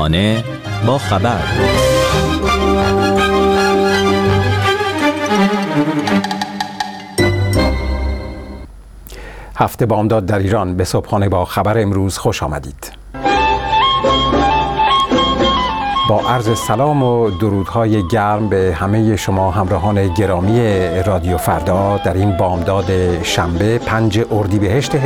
صبحانه با خبر. هفته بامداد در ایران، به صبحانه با خبر امروز خوش آمدید. با عرض سلام و درودهای گرم به همه شما همراهان گرامی رادیو فردا در این بامداد شنبه 5 اردیبهشت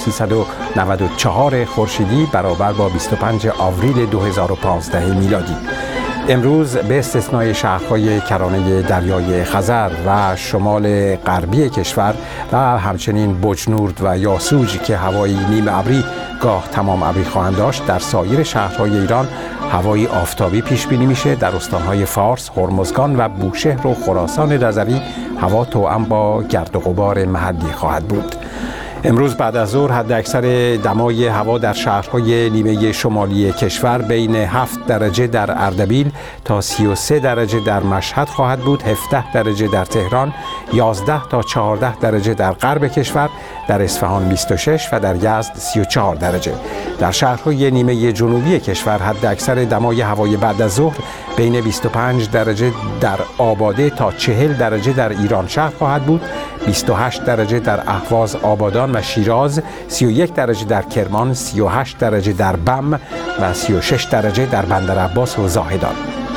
1394 خورشیدی برابر با 25 آوریل 2015 میلادی. امروز به استثنای شهرهای کرانه دریای خزر و شمال غربی کشور و همچنین بجنورد و یاسوج که هوای نیم ابری گاه تمام ابری خواهند داشت، در سایر شهرهای ایران هوای آفتابی پیش بینی میشه. در استانهای فارس، هرمزگان و بوشهر و خراسان رضوی هوا توأم با گرد و غبار محلی خواهد بود. امروز بعد از ظهر حداکثر دمای هوا در شهرهای نیمه شمالی کشور بین 7 درجه در اردبیل تا 33 درجه در مشهد خواهد بود، 17 درجه در تهران، 11 تا 14 درجه در غرب کشور، در اصفهان 26 و در یزد 34 درجه. در شهرهای نیمه جنوبی کشور حداکثر دمای هوای بعد از ظهر بین 25 درجه در آباده تا 40 درجه در ایران شهر خواهد بود، 28 درجه در اهواز، آبادان و شیراز، 31 درجه در کرمان، 38 درجه در بم و 36 درجه در بندرعباس و زاهدان.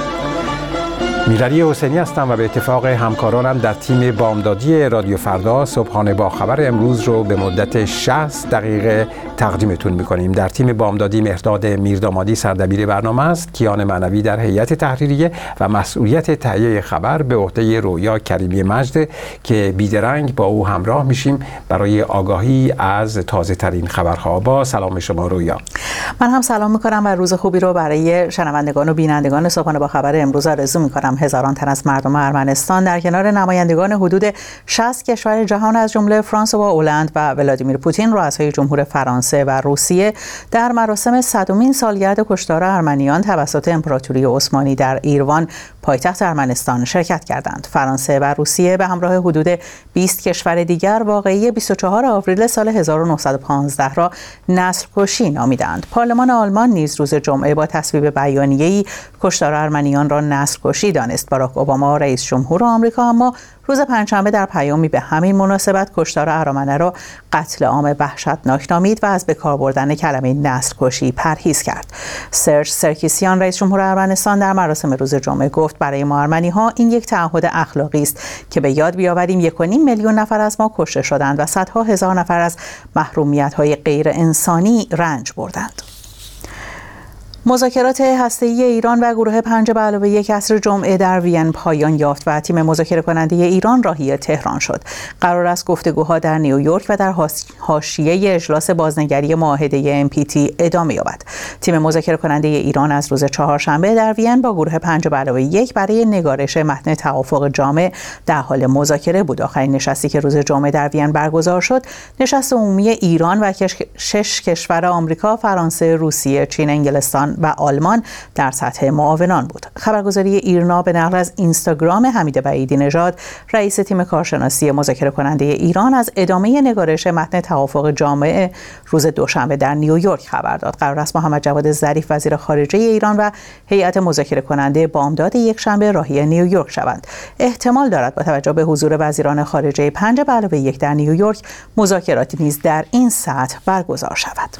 میرعلی حسینی هستم و به اتفاق همکارانم در تیم بامدادی رادیو فردا صبحانه با خبر امروز رو به مدت 60 دقیقه تقدیمتون میکنیم. در تیم بامدادی مهرداد میردامادی سردبیر برنامه است، کیان معنوی در هیئت تحریریه و مسئولیت تهیه خبر به عهده رویا کریمی مجد که بیدرنگ با او همراه میشیم برای آگاهی از تازه ترین خبرها. با سلام شما رویا. من هم سلام میکنم و روز خوبی رو برای شنوندگان و بینندگان صبحانه با خبر امروز آرزو میکنم. هزاران تن از مردم ارمنستان در کنار نمایندگان حدود 60 کشور جهان از جمله فرانسه و هلند و ولادیمیر پوتین، رؤسای جمهور فرانسه و روسیه، در مراسم 100مین سالگرد کشتار ارمنیان توسط امپراتوری عثمانی در ایروان، پایتخت ارمنستان، شرکت کردند. فرانسه و روسیه به همراه حدود 20 کشور دیگر واقعه 24 آوریل سال 1915 را نسل‌کشی نامیدند. پارلمان آلمان نیز روز جمعه با تصویب بیانیه‌ای کشتار ارمنیان را نسل‌کشی دانست. باراک اوباما رئیس جمهور آمریکا اما روز پنجشنبه در پیامی به همین مناسبت کشتار ارامنه را قتل عام وحشتناک نامید و از به کار بردن کلمه نسل‌کشی پرهیز کرد. سرژ سرکیسیان رئیس جمهور ارمنستان در مراسم روز جمعه گفت برای ما ارمنی‌ها این یک تعهد اخلاقی است که به یاد بیاوریم 1.5 میلیون نفر از ما کشته شدند و صدها هزار نفر از محرومیت‌های غیر انسانی رنج بردند. مذاکرات هسته‌ای ایران و گروه 5+1 عصر جمعه در وین پایان یافت و تیم مذاکره کننده ایران راهی تهران شد. قرار است گفتگوها در نیویورک و در حاشیه اجلاس بازنگری معاهده NPT ادامه یابد. تیم مذاکره کننده ایران از روز چهارشنبه در وین با گروه 5+1 برای نگارش متن توافق جامع در حال مذاکره بود. آخرین نشستی که روز جمعه در وین برگزار شد، نشست عمومی ایران و 6 کشور آمریکا، فرانسه، روسیه، چین، انگلستان و آلمان در سطح معاونان بود. خبرگزاری ایرنا به نقل از اینستاگرام حمید بعیدی نژاد، رئیس تیم کارشناسی مذاکره کننده ایران، از ادامه نگارش متن توافق جامع روز دوشنبه در نیویورک خبر داد. قرار است محمد جواد ظریف وزیر خارجه ایران و هیئت مذاکره کننده بامداد یکشنبه راهی نیویورک شوند. احتمال دارد با توجه به حضور وزیران خارجه 5+1 در نیویورک مذاکراتی نیز در این سطح برگزار شود.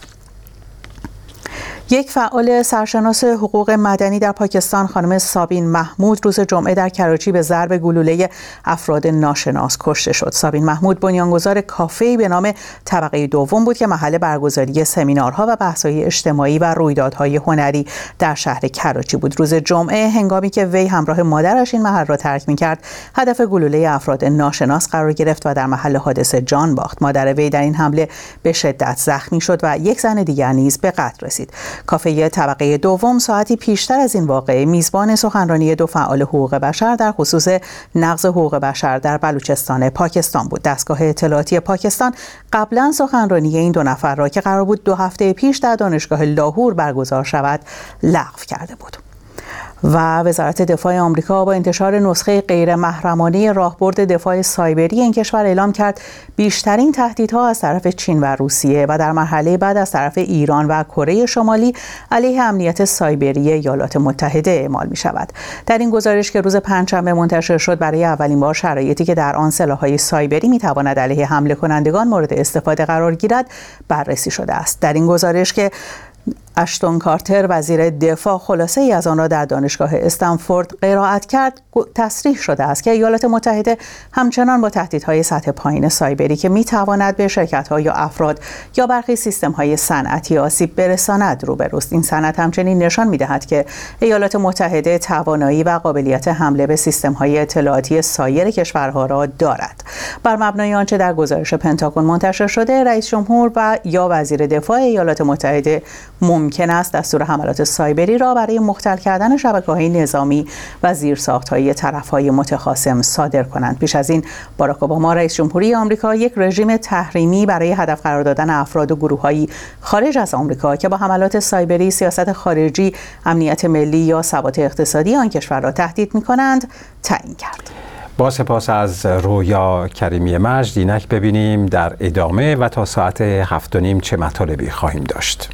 یک فعال سرشناس حقوق مدنی در پاکستان، خانم سابین محمود، روز جمعه در کراچی به ضرب گلوله افراد ناشناس کشته شد. سابین محمود بنیانگذار کافه‌ای به نام طبقه دوم بود که محل برگزاری سمینارها و بحث‌های اجتماعی و رویدادهای هنری در شهر کراچی بود. روز جمعه هنگامی که وی همراه مادرش این محل را ترک می‌کرد، هدف گلوله افراد ناشناس قرار گرفت و در محل حادثه جان باخت. مادر وی در این حمله به شدت زخمی شد و یک زن دیگر نیز به قتل رسید. کافه طبقه دوم ساعتی پیشتر از این واقعه میزبان سخنرانی 2 فعال حقوق بشر در خصوص نقض حقوق بشر در بلوچستان پاکستان بود. دستگاه اطلاعاتی پاکستان قبلا سخنرانی این 2 نفر را که قرار بود 2 هفته پیش در دانشگاه لاهور برگزار شود لغو کرده بود. و وزارت دفاع آمریکا با انتشار نسخه غیر محرمانه راهبرد دفاع سایبری این کشور اعلام کرد بیشترین تهدیدها از طرف چین و روسیه و در مرحله بعد از طرف ایران و کره شمالی علیه امنیت سایبری ایالات متحده اعمال می شود. در این گزارش که روز پنجشنبه منتشر شد برای اولین بار شرایطی که در آن سلاح‌های سایبری می تواند علیه حمله کنندگان مورد استفاده قرار گیرد بررسی شده است. در این گزارش که اشتون کارتر وزیر دفاع خلاصه ای از آن را در دانشگاه استنفورد قرائت کرد، تصریح شده است که ایالات متحده همچنان با تهدیدهای سطح پایین سایبری که میتواند به شرکت‌ها یا افراد یا برخی سیستم‌های صنعتی آسیب برساند روبروست. این سند همچنین نشان می‌دهد که ایالات متحده توانایی و قابلیت حمله به سیستم‌های اطلاعاتی سایر کشورها را دارد. بر مبنای آنچه در گزارش پنتاگون منتشر شده، رئیس جمهور و یا وزیر دفاع ایالات متحده ممکن است دستور حملات سایبری را برای مختل کردن شبکه‌های نظامی و زیرساخت‌های طرف‌های متخاصم صادر کنند. پیش از این باراک اوباما رئیس جمهوری آمریکا یک رژیم تحریمی برای هدف قرار دادن افراد و گروه‌هایی خارج از آمریکا که با حملات سایبری سیاست خارجی، امنیت ملی یا ثبات اقتصادی آن کشور را تهدید می‌کنند تعیین کرد. با سپاس از رویا کریمی مجد. اینک ببینیم در ادامه و تا ساعت 7:30 چه مطالبی خواهیم داشت.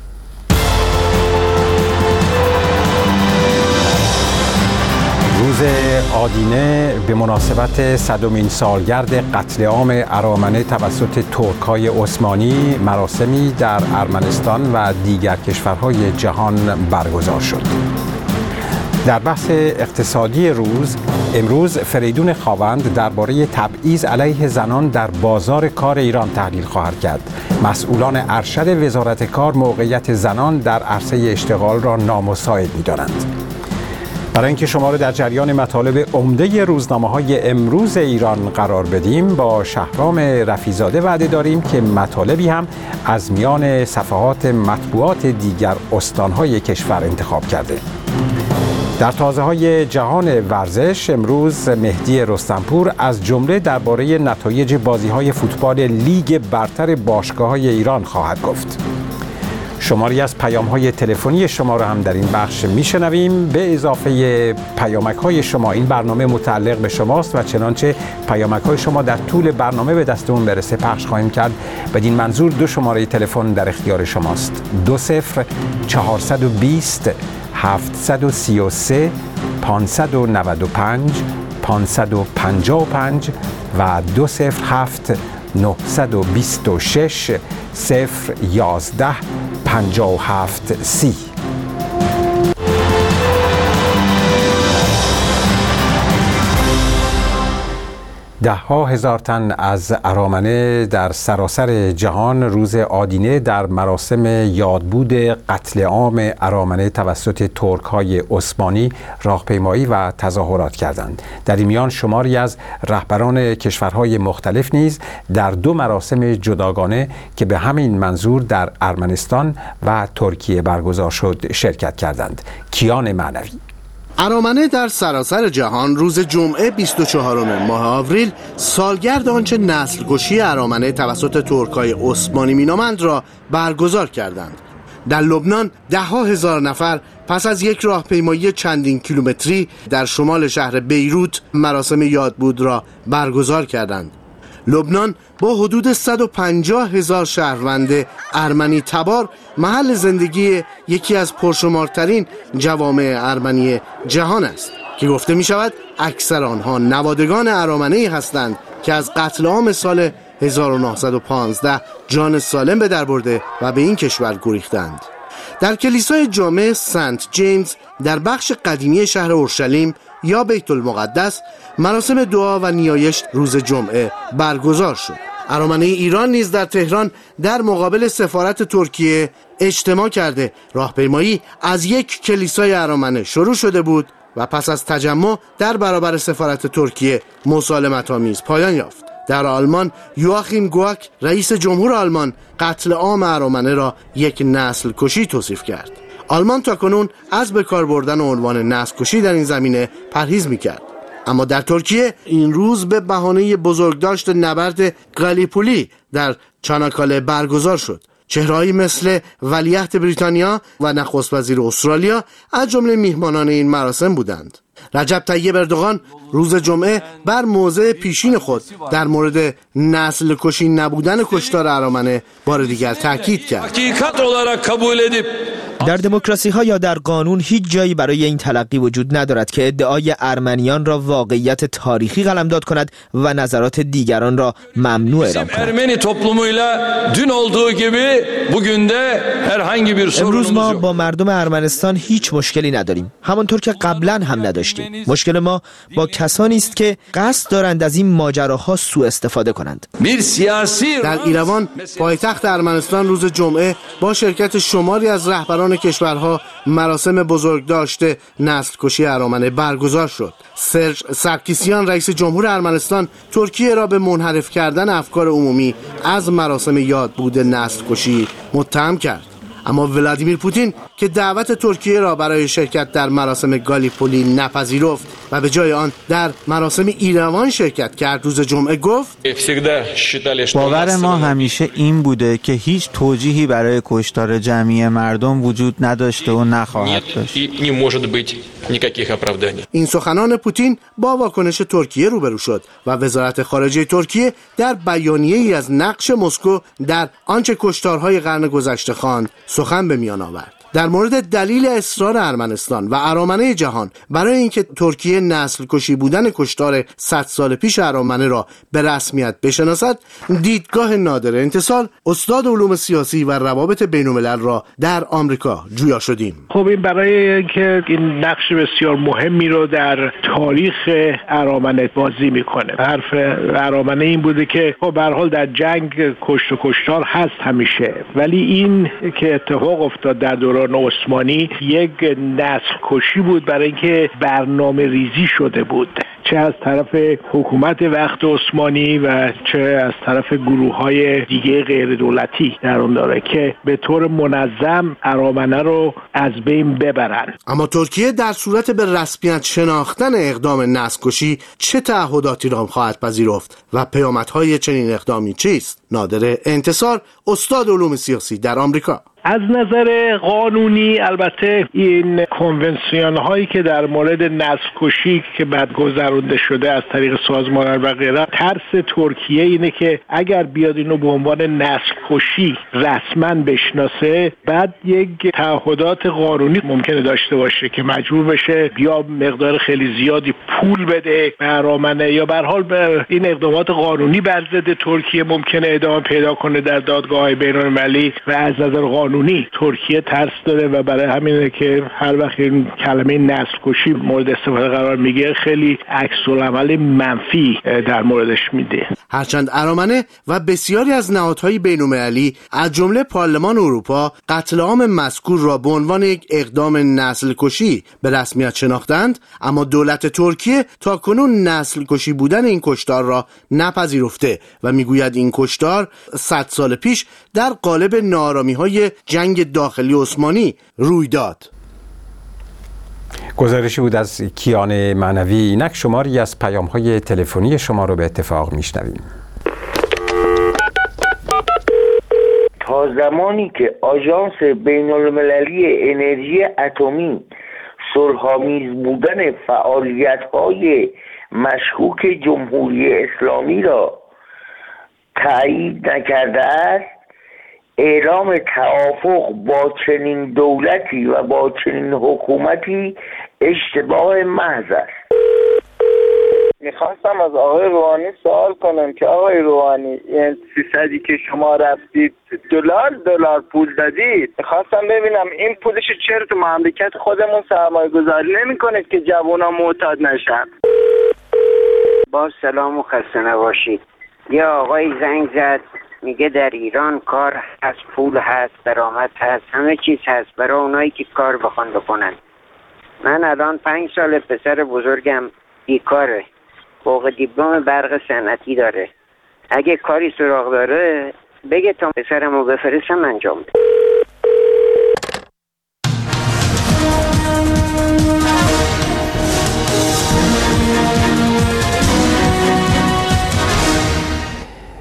روز آدینه به مناسبت 100مین سالگرد قتل عام ارامنه توسط ترک‌های عثمانی مراسمی در ارمنستان و دیگر کشورهای جهان برگزار شد. در بحث اقتصادی امروز فریدون خاوند درباره تبعیض علیه زنان در بازار کار ایران تحلیل خواهد کرد. مسئولان ارشد وزارت کار موقعیت زنان در عرصه اشتغال را نامساعد می‌دانند. برای اینکه شما را در جریان مطالب عمده روزنامه‌های امروز ایران قرار بدیم، با شهرام رفیع‌زاده وعده داریم که مطالبی هم از میان صفحات مطبوعات دیگر استان‌های کشور انتخاب کرده. در تازه‌های جهان ورزش امروز مهدی رستمپور از جمله درباره نتایج بازی‌های فوتبال لیگ برتر باشگاه‌های ایران خواهد گفت. شماری از پیام‌های تلفنی شما را هم در این بخش میشنویم. به اضافه پیامک‌های شما، این برنامه متعلق به شماست و چنانچه پیامک‌های شما در طول برنامه به دستمون برسه پخش خواهیم کرد. بدین منظور دو شماره تلفن در اختیار شماست: 20 420 733 595 555 و 207 926 011 57 30. ده‌ها هزار تن از ارامنه در سراسر جهان روز آدینه در مراسم یادبود قتل عام ارامنه توسط ترک‌های عثمانی راهپیمایی و تظاهرات کردند. در این میان شماری از رهبران کشورهای مختلف نیز در دو مراسم جداگانه که به همین منظور در ارمنستان و ترکیه برگزار شد شرکت کردند. کیان معنوی. ارامنه در سراسر جهان روز جمعه 24 ماه آوریل سالگرد آنچه نسل‌کشی ارامنه توسط ترک‌های عثمانی مینامند را برگزار کردند. در لبنان ده‌ها هزار نفر پس از یک راهپیمایی چندین کیلومتری در شمال شهر بیروت مراسم یادبود را برگزار کردند. لبنان با حدود 150,000 شهروند ارمنی تبار محل زندگی یکی از پرشمارترین جوامع ارمنی جهان است که گفته می شود اکثر آنها نوادگان ارامنه‌ای هستند که از قتل عام سال 1915 جان سالم به در برده و به این کشور گریختند. در کلیسای جامع سنت جیمز در بخش قدیمی شهر اورشلیم یا بیت المقدس مراسم دعا و نیایش روز جمعه برگزار شد. ارامنه ایران نیز در تهران در مقابل سفارت ترکیه اجتماع کرده. راهپیمایی از یک کلیسای ارامنه شروع شده بود و پس از تجمع در برابر سفارت ترکیه مسالمت‌آمیز پایان یافت. در آلمان یواخیم گواک رئیس جمهور آلمان قتل عام ارامنه را یک نسل کشی توصیف کرد. آلمان تاکنون از به کار بردن عنوان نسل کشی در این زمینه پرهیز می‌کرد. اما در ترکیه این روز به بهانه بزرگداشت نبرد گالیپولی در چاناکاله برگزار شد. چهرهایی مثل ولیعهد بریتانیا و نخست وزیر استرالیا از جمله میهمانان این مراسم بودند. رجب طیب اردوغان روز جمعه بر موضع پیشین خود در مورد نسل کشی نبودن کشتار ارامنه بار دیگر تاکید کرد. در دموکراسی ها یا در قانون هیچ جایی برای این تلقی وجود ندارد که ادعای ارمنیان را واقعیت تاریخی قلمداد کند و نظرات دیگران را ممنوع اعلام کند. امروز ما با مردم ارمنستان هیچ مشکلی نداریم، همانطور که قبلا هم نداشتیم. مشکل ما با کسانی است که قصد دارند از این ماجراها سوء استفاده کنند. در ایروان پایتخت ارمنستان روز جمعه با شرکت شماری از رهبران کشورها مراسم بزرگداشت نسل کشی ارامنه برگزار شد. سرج سرکیسیان رئیس جمهور ارمنستان ترکیه را به منحرف کردن افکار عمومی از مراسم یادبود نسل کشی متهم کرد. اما ولادیمیر پوتین که دعوت ترکیه را برای شرکت در مراسم گالیپولی نپذیرفت و به جای آن در مراسم ایروان شرکت کرد، روز جمعه گفت باور ما همیشه این بوده که هیچ توجیهی برای کشتار جمعی مردم وجود نداشته و نخواهد داشت. این سخنان پوتین با واکنش ترکیه روبرو شد و وزارت خارجه ترکیه در بیانیه‌ای از نقش مسکو در آنچه کشتارهای قرن گذشته خواند سخن به میان آورد. در مورد دلیل اصرار ارمنستان و ارامنه جهان برای اینکه ترکیه نسل کشی بودن کشتار 100 سال پیش ارامنه را به رسمیت بشناسد، دیدگاه نادر انتصال، استاد علوم سیاسی و روابط بین‌الملل را در آمریکا جویا شدیم. خب این برای اینکه این نقش بسیار مهمی رو در تاریخ ارامنه بازی میکنه. حرف ارامنه این بوده که خب به هر حال در جنگ کشت و کشتار هست همیشه، ولی این که اتفاق افتاد در دوران عثمانی یک نسل کشی بود برای اینکه برنامه ریزی شده بود، چه از طرف حکومت وقت عثمانی و چه از طرف گروه‌های دیگه غیر دولتی در اون داره که به طور منظم ارامنه رو از بین ببرن. اما ترکیه در صورت به رسمیت شناختن اقدام نسل کشی چه تعهداتی را خواهد پذیرفت و پیامدهای چنین اقدامی چیست؟ نادر انتصار، استاد علوم سیاسی در آمریکا. از نظر قانونی البته این کنونسیون هایی که در مورد نسل کشی که بعد گذرونده شده از طریق سازمان و غیره، ترس ترکیه اینه که اگر بیاد اینو به عنوان نسل کشی رسما بشناسه، بعد یک تعهدات قانونی ممکنه داشته باشه که مجبور بشه یا مقدار خیلی زیادی پول بده به ارامنه یا به هر حال به این اقدامات قانونی بر ضد ترکیه ممکنه ادامه پیدا کنه در دادگاه‌های بین‌المللی. و از نظر قانونی ترکیه ترس داره و برای همینه که هر وقت این کلمه نسل کشی مورد استفاده قرار میگیره خیلی عکس‌العمل منفی در موردش میده. هرچند ارامنه و بسیاری از نهادهای بین‌المللی از جمله پارلمان اروپا قتل عام مذکور را به عنوان یک اقدام نسل کشی به رسمیت شناختند، اما دولت ترکیه تاکنون نسل کشی بودن این کشتار را نپذیرفته و میگوید این کشتار 100 سال پیش در قالب ناآرامی‌های جنگ داخلی عثمانی روی داد. گزارشی بود از کیان معنوی. اینک شماری از پیام‌های تلفنی شما رو به اتفاق میشنویم. تا زمانی که آژانس بین‌المللی انرژی اتمی صلح‌آمیز بودن فعالیت‌های مشکوک جمهوری اسلامی را تایید نکرده است، اعلام توافق با چنین دولتی و با چنین حکومتی اشتباه محض است. میخواستم از آقای روحانی سوال کنم که آقای روحانی این 300 که شما رفتید دلار پول دادید، میخواستم ببینم این پولش چرا تو مملکت خودمون سرمایه گذاری نمی کنید که جوونا معتاد نشن؟ با سلام و خسته نباشید. یه آقای زنگ زد میگه در ایران کار هست، پول هست، درآمد هست، همه چیز هست برای اونایی که کار بخوان بکنن. من الان 5 سال پسر بزرگم بیکاره، فوق دیپلم برق صنعتی داره. اگه کاری سراغ داره بگه تا پسرمو بفرستم انجام بده.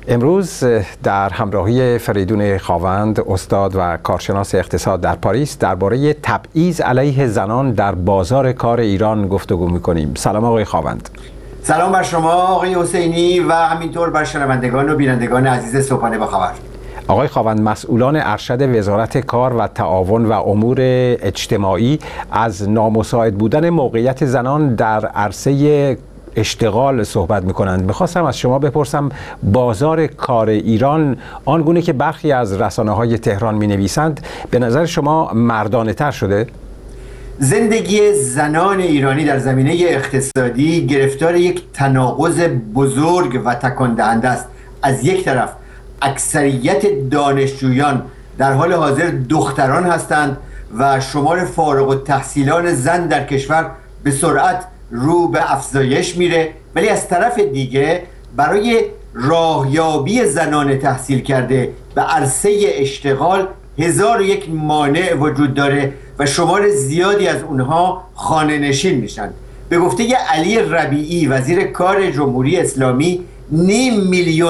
امروز در همراهی فریدون خاوند، استاد و کارشناس اقتصاد در پاریس، درباره تبعیض علیه زنان در بازار کار ایران گفتگو می‌کنیم. سلام آقای خاوند. سلام بر شما آقای حسینی و همینطور بر شنوندگان و بینندگان عزیز صبحانه با خبر. آقای خاوند، مسئولان ارشد وزارت کار و تعاون و امور اجتماعی از نامساعد بودن موقعیت زنان در عرصه اشتغال صحبت می‌کنند. می‌خواستم از شما بپرسم بازار کار ایران آنگونه که برخی از رسانه‌های تهران می‌نویسند به نظر شما مردانه‌تر شده؟ زندگی زنان ایرانی در زمینه اقتصادی گرفتار یک تناقض بزرگ و تکان دهنده است. از یک طرف اکثریت دانشجویان در حال حاضر دختران هستند و شمار فارغ التحصیلان زن در کشور به سرعت رو به افزایش میره، ولی از طرف دیگه برای راهیابی زنان تحصیل کرده به عرصه اشتغال 1001 مانع وجود داره و شمار زیادی از اونها خانه نشین میشن. به گفته علی ربیعی وزیر کار جمهوری اسلامی، 500,000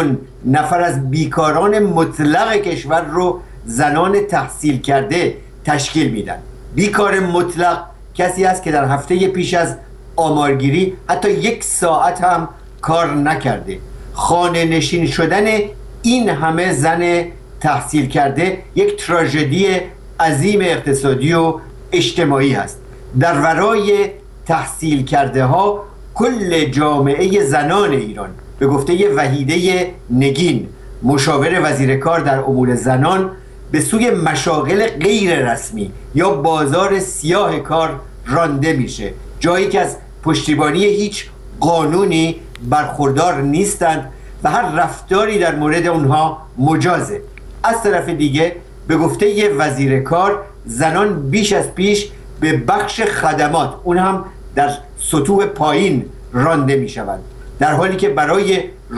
نفر از بیکاران مطلق کشور رو زنان تحصیل کرده تشکیل میدن. بیکار مطلق کسی است که در هفته پیش از آمارگیری حتی 1 ساعت هم کار نکرده. خانه نشین شدن این همه زن تحصیل کرده یک تراژدی عظیم اقتصادی و اجتماعی است. در ورای تحصیل کرده ها کل جامعه زنان ایران به گفته وحیده نگین، مشاور وزیر کار در امور زنان، به سوی مشاغل غیر رسمی یا بازار سیاه کار رانده میشه، جایی که از پشتیبانی هیچ قانونی برخوردار نیستند و هر رفتاری در مورد اونها مجازه. از طرف دیگه به گفته وزیر کار زنان بیش از پیش به بخش خدمات، اون هم در سطوح پایین، رانده می شوند، در حالی که برای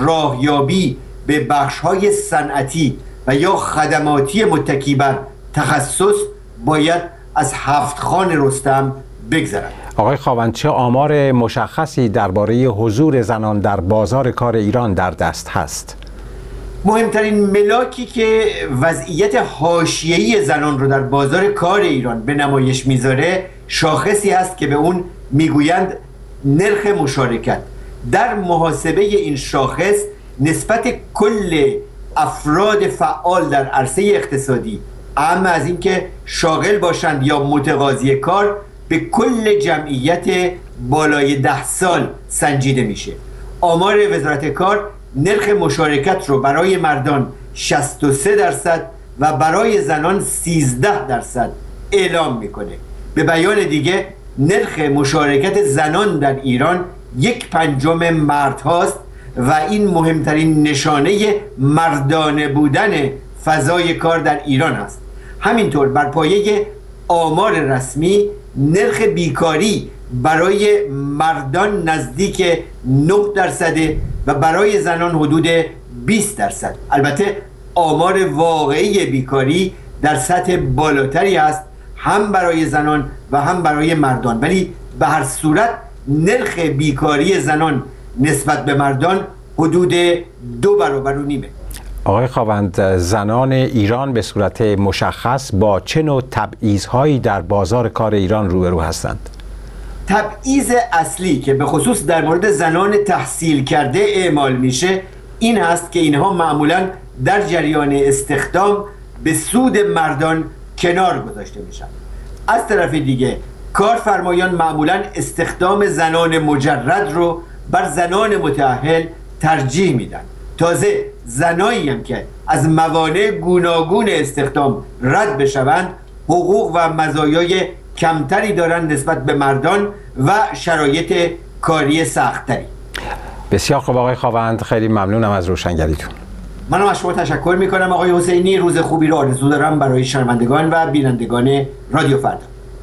راهیابی به بخش‌های صنعتی و یا خدماتی متکی بر تخصص باید از 7 خان رستم بگذرند. آقای خاوند، چه آمار مشخصی درباره حضور زنان در بازار کار ایران در دست هست؟ مهمترین ملاکی که وضعیت حاشیه‌ای زنان رو در بازار کار ایران به نمایش میذاره شاخصی هست که به اون میگویند نرخ مشارکت. در محاسبه این شاخص نسبت کل افراد فعال در عرصه اقتصادی، اما از اینکه شاغل باشند یا متقاضی کار، به کل جمعیت بالای 10 سال سنجیده میشه. آمار وزارت کار نرخ مشارکت رو برای مردان 63% و برای زنان 13% اعلام میکنه. به بیان دیگه نرخ مشارکت زنان در ایران 1/5 مرد هاست و این مهمترین نشانه مردانه بودن فضای کار در ایران است. همینطور بر پایه آمار رسمی نرخ بیکاری برای مردان نزدیک 9% و برای زنان حدود 20%. البته آمار واقعی بیکاری در سطح بالاتری است، هم برای زنان و هم برای مردان، ولی به هر صورت نرخ بیکاری زنان نسبت به مردان حدود 2 برابر و نیمه. آقای خاوند، زنان ایران به صورت مشخص با چه نوع تبعیض‌هایی در بازار کار ایران روبرو هستند؟ تبعیض اصلی که به خصوص در مورد زنان تحصیل کرده اعمال میشه این هست که اینها معمولاً در جریان استخدام به سود مردان کنار گذاشته میشن. از طرف دیگه کارفرمایان معمولاً استخدام زنان مجرد رو بر زنان متأهل ترجیح میدن. تازه زنایی هم که از موانع گوناگون استخدام رد بشوند حقوق و مزایای کمتری دارند نسبت به مردان و شرایط کاری سخت‌تری. بسیار خوب آقای خاوند، خیلی ممنونم از روشنگریتون. منم از شما تشکر میکنم آقای حسینی. روز خوبی رو آرزو دارم برای شنوندگان و بینندگان رادیو فردا.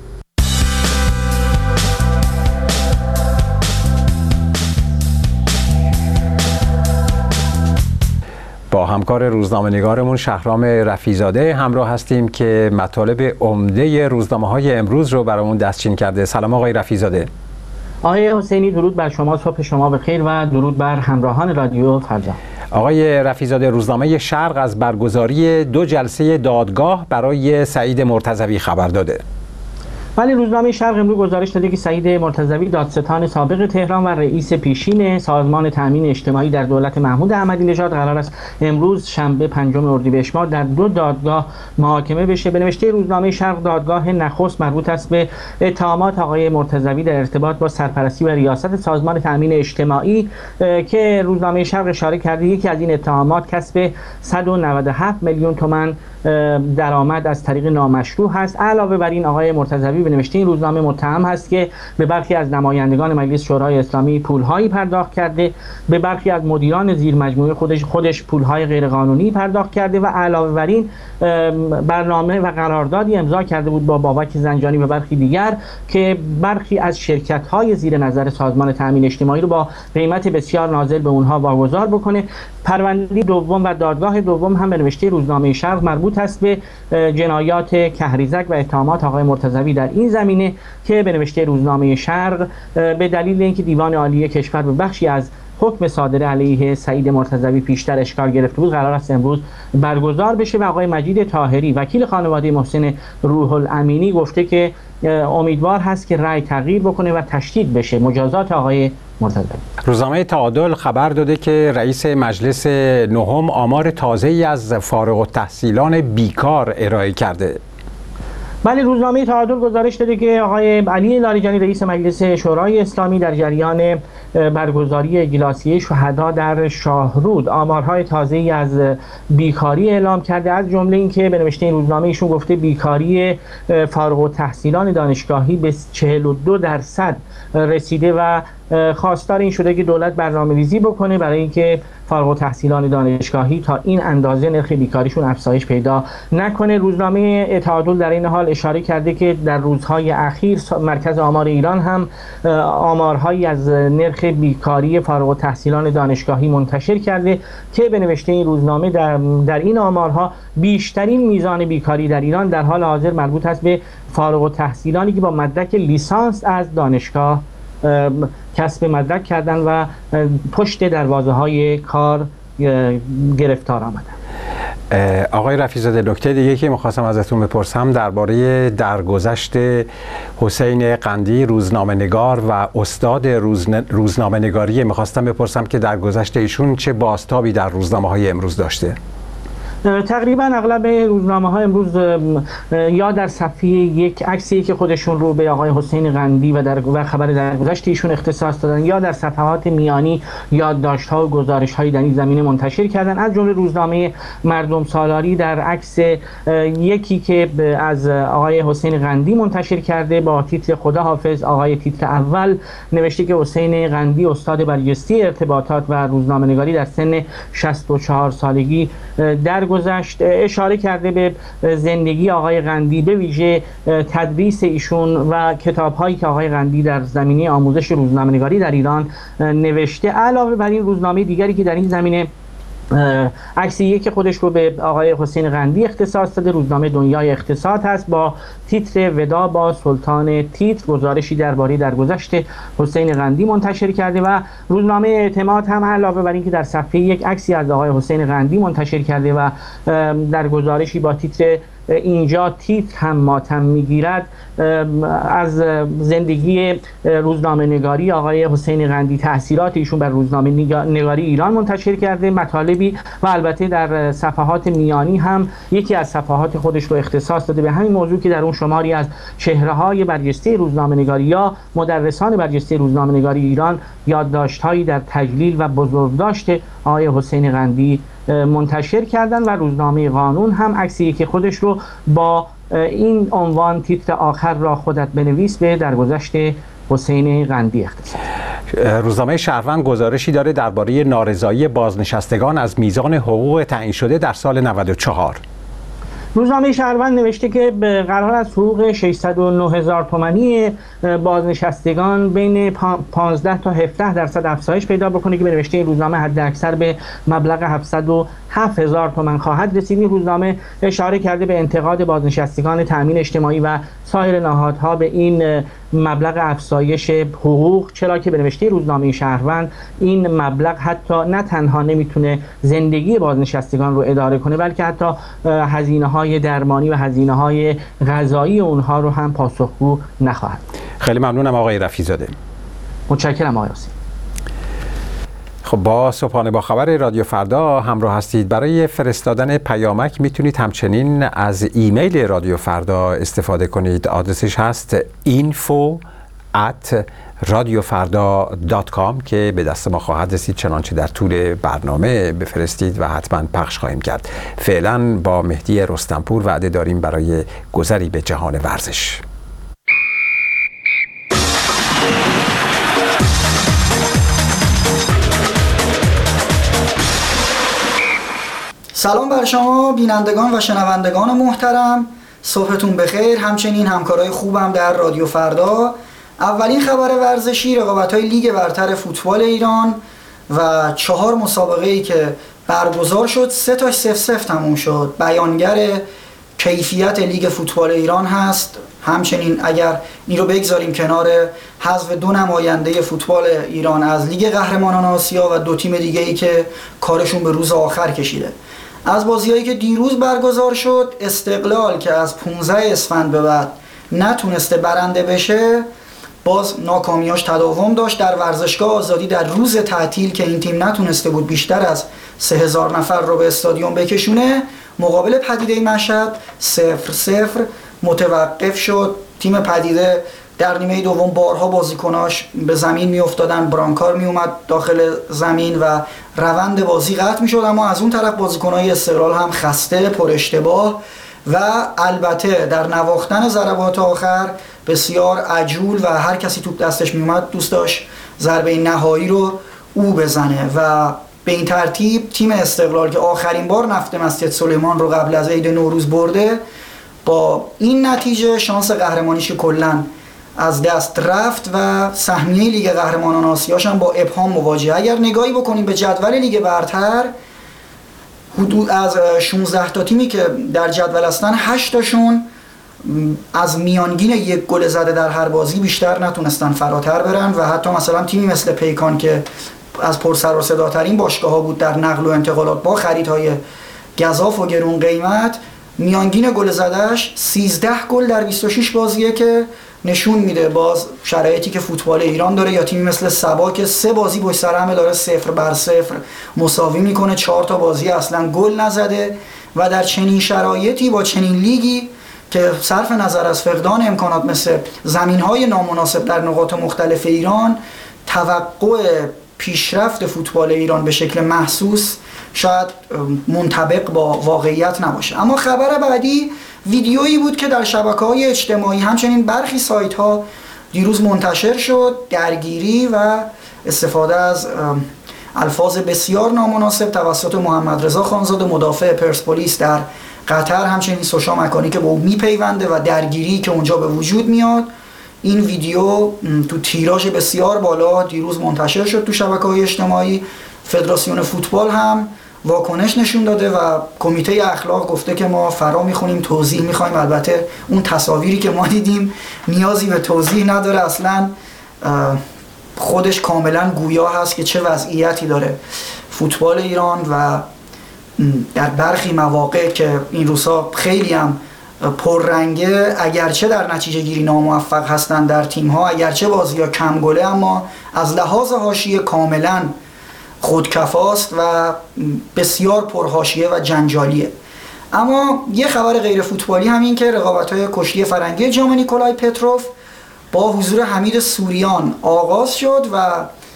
با همکار روزنامه‌نگارمون شهرام رفیع‌زاده همراه هستیم که مطالب عمده روزنامه‌های امروز رو برامون دستچین کرده. سلام آقای رفیع‌زاده. آقای حسینی، درود بر شما، صبح شما بخیر و درود بر همراهان رادیو فردا. آقای رفیع‌زاده، روزنامه شرق از برگزاری 2 جلسه دادگاه برای سعید مرتضوی خبر داده. ولی روزنامه شرق امروز گزارش داده که سعید مرتضوی دادستان سابق تهران و رئیس پیشین سازمان تامین اجتماعی در دولت محمود احمدی نژاد قرار است امروز شنبه 5 اردیبهشت ماه در 2 دادگاه محاکمه بشه. به نوشته روزنامه شرق دادگاه نخست مربوط است به اتهامات آقای مرتضوی در ارتباط با سرپرستی و ریاست سازمان تامین اجتماعی که روزنامه شرق اشاره کرده یکی از این اتهامات کسب 197 میلیون تومان درآمد از طریق نامشروع هست. علاوه بر این آقای مرتضوی به نوشته این روزنامه متهم هست که به برخی از نمایندگان مجلس شورای اسلامی پولهایی پرداخت کرده، به برخی از مدیران زیر مجموعه خودش پولهای غیرقانونی پرداخت کرده و علاوه بر این برنامه و قراردادی امضا کرده بود با بابک زنجانی و برخی دیگر که برخی از شرکت‌های زیر نظر سازمان تامین اجتماعی رو با قیمت بسیار نازل به اونها واگذار بکنه. پرونده دوم و دادگاه دوم هم به نوشته روزنامه شرق مربوط است به جنایات کهریزک و اتهامات آقای مرتضوی در این زمینه که به نوشته روزنامه شرق به دلیل اینکه دیوان عالی کشور به بخشی از حکم صادره علیه سعید مرتضوی پیشتر اشکال گرفته بود قرار است امروز برگزار بشه و آقای مجید طاهری وکیل خانواده محسن روح الامینی گفته که امیدوار هست که رأی تغییر بکنه و تشدید بشه مجازات آقای مرتضوی. روزنامه تعادل خبر داده که رئیس مجلس نهم آمار تازه‌ای از فارغ التحصیلان بیکار ارائه کرده. ولی روزنامه تعادل گزارش داده که آقای علی لاریجانی رئیس مجلس شورای اسلامی در جریان برگزاری اجلاسیه شهدا در شاهرود آمارهای تازه‌ای از بیکاری اعلام کرده. از جمله اینکه به نوشته این روزنامه ایشون گفته بیکاری فارغ التحصیلان دانشگاهی به 42% رسیده و خواستار این شده که دولت برنامه‌ریزی بکنه برای اینکه فارغ التحصیلان دانشگاهی تا این اندازه نرخ بیکاریشون افزایش پیدا نکنه. روزنامه تعادل در این حال اشاره کرده که در روزهای اخیر مرکز آمار ایران هم آمارهایی از نرخ بیکاری فارغ التحصیلان دانشگاهی منتشر کرده که به نوشته این روزنامه در این آمارها بیشترین میزان بیکاری در ایران در حال حاضر مربوط است به فارغ التحصیلانی که با مدرک لیسانس از دانشگاه کسب مدرک کردن و پشت دروازه‌های کار گرفتار آمدن. آقای رفیع‌زاده، نکته دیگه که می‌خواستم ازتون بپرسم درباره درگذشت حسین قندی روزنامه‌نگار و استاد روزنامه‌نگاری می‌خواستم بپرسم که درگذشت ایشون چه بازتابی در روزنامه‌های امروز داشته؟ تقریبا اغلب روزنامه‌ها امروز یا در صفحه یک عکسی که خودشون رو به آقای حسین قندی و خبر درگذشت ایشون اختصاص دادن یا در صفحات میانی یادداشت‌ها و گزارش‌هایی در این زمینه منتشر کردن. از جمله روزنامه مردم سالاری در عکس یکی که از آقای حسین قندی منتشر کرده با تیتر خدا حافظ، آقای تیتر اول نوشته که حسین قندی استاد برجسته ارتباطات و روزنامه‌نگاری در سن 64 سالگی درگذشت. اشاره کرده به زندگی آقای قندی، به ویژه تدریس ایشون و کتاب‌هایی که آقای قندی در زمینه آموزش روزنامه‌نگاری در ایران نوشته. علاوه بر این روزنامه دیگری که در این زمینه عکسی که خودش رو به آقای حسین قندی اختصاص داده روزنامه دنیای اقتصاد هست با تیتر ودا با سلطان تیتر گزارشی درباره درگذشت حسین قندی منتشر کرده و روزنامه اعتماد هم علاوه بر اینکه در صفحه یک عکسی از آقای حسین قندی منتشر کرده و در گزارشی با تیتر اینجا تیتر هم ماتم میگیرد از زندگی روزنامه نگاری آقای حسین قندی، تأثیرات ایشون بر روزنامه نگاری ایران منتشر کرده مطالبی و البته در صفحات میانی هم یکی از صفحات خودش رو اختصاص داده به همین موضوع که در اون شماری از چهره‌های برجسته روزنامه نگاری یا مدرسان برجسته روزنامه نگاری ایران یادداشت‌هایی در تجلیل و بزرگداشت آقای حسین قندی منتشر کردن و روزنامه قانون هم عکسی که خودش رو با این عنوان تیتر آخر را خودت بنویس به درگذشت حسین قندی اختصاص. روزنامه شهروند گزارشی داره درباره نارضایی بازنشستگان از میزان حقوق تعیین شده در سال 94. روزنامه شهروند نوشته که قرار است حقوق 609,000 تومانی بازنشستگان بین 15 تا 17% افزایش پیدا بکنه که به نوشته این روزنامه حد اکثر به مبلغ 707,000 تومان خواهد رسید. این روزنامه اشاره کرده به انتقاد بازنشستگان تامین اجتماعی و سایر نهادها به این مبلغ افزایش حقوق، چرا که به نوشته روزنامه شهروند این مبلغ حتی نه تنها نمیتونه زندگی بازنشستگان رو اداره کنه، بلکه حتی هزینه‌های درمانی و هزینه‌های غذایی اونها رو هم پاسخگو نخواهد. خیلی ممنونم آقای رفیع‌زاده. متشکرم آقای حسین. خب با صبحانه با خبر رادیو فردا همراه هستید. برای فرستادن پیامک میتونید همچنین از ایمیل رادیو فردا استفاده کنید. آدرسش هست info@radiofarda.com که به دست ما خواهد رسید، چنانچه در طول برنامه بفرستید و حتما پخش خواهیم کرد. فعلا با مهدی رستمپور وعده داریم برای گذری به جهان ورزش. سلام بر شما بینندگان و شنوندگان محترم، صبحتون بخیر. همچنین همکارای خوبم در رادیو فردا. اولین خبر ورزشی رقابت‌های لیگ برتر فوتبال ایران و 4 مسابقه‌ای که برگزار شد 3 تا 0-0 تموم شد. بیانگر کیفیت لیگ فوتبال ایران هست. همچنین اگر این رو بگذاریم کنار، حذف 2 نماینده فوتبال ایران از لیگ قهرمانان آسیا و 2 تیم دیگه‌ای که کارشون به روز آخر کشیده. از بازی‌هایی که دیروز برگزار شد، استقلال که از 15 اسفند به بعد نتونسته برنده بشه، باز ناکامیاش تداوم داشت. در ورزشگاه آزادی در روز تعطیل که این تیم نتونسته بود بیشتر از 3000 نفر رو به استادیوم بکشونه، مقابل پدیده مشهد 0-0 متوقف شد. تیم پدیده در نیمه دوم بارها بازیکناش به زمین میافتادن، برانکار میومد داخل زمین و روند بازی قطع میشد، اما از اون طرف بازیکنای استقلال هم خسته، پر اشتباه و البته در نواختن ضربات آخر بسیار عجول و هر کسی توپ دستش میومد دوست داشت ضربه نهایی رو او بزنه و به این ترتیب تیم استقلال که آخرین بار نفت مسجد سلیمان رو قبل از عید نوروز برده، با این نتیجه شانس قهرمانیش کلاً از دست رفت و سهمیه لیگ قهرمانان آسیاش هم با ابهام مواجهه. اگر نگاهی بکنیم به جدول لیگ برتر، حدود از 16 تا تیمی که در جدول هستن 8 تاشون از میانگین 1 گل زده در هر بازی بیشتر نتونستن فراتر برن و حتی مثلا تیمی مثل پیکان که از پرسر و صداترین باشگاه‌ها بود در نقل و انتقالات با خریدهای گزاف و گرون قیمت، میانگین گل زدهش 13 گل در 26 بازیه که نشون میده باز شرایطی که فوتبال ایران داره. یا تیمی مثل سبا که 3 بازی پشت سر هم داره 0-0 مساوی میکنه، 4 تا بازی اصلا گل نزده و در چنین شرایطی با چنین لیگی که صرف نظر از فقدان امکانات مثل زمینهای نامناسب در نقاط مختلف ایران، توقع پیشرفت فوتبال ایران به شکل محسوس شاید منطبق با واقعیت نباشه. اما خبر بعدی ویدیویی بود که در شبکه‌های اجتماعی همچنین برخی سایت‌ها دیروز منتشر شد، درگیری و استفاده از الفاظ بسیار نامناسب توسط محمد رضا خانزاده مدافع پرسپولیس در قطر، همچنین سوشا مکانی که به او میپیونده و درگیری که اونجا به وجود میاد. این ویدیو تو تیراژ بسیار بالا دیروز منتشر شد تو شبکه‌های اجتماعی. فدراسیون فوتبال هم واکنش نشون داده و کمیته اخلاق گفته که ما فرا میخونیم، توضیح میخوایم. البته اون تصاویری که ما دیدیم نیازی به توضیح نداره، اصلا خودش کاملا گویا هست که چه وضعیتی داره فوتبال ایران و در برخی مواقع که این روزها خیلی هم پررنگه، اگرچه در نتیجه گیری ناموفق هستن در تیم ها، اگرچه بازی ها کم گله، اما از لحاظ حاشیه کاملا خودکفاست و بسیار پرحاشیه و جنجالیه. اما یه خبر غیر فوتبالی همین که رقابت‌های کشتی فرنگی جام نیکولای پتروف با حضور حمید سوریان آغاز شد و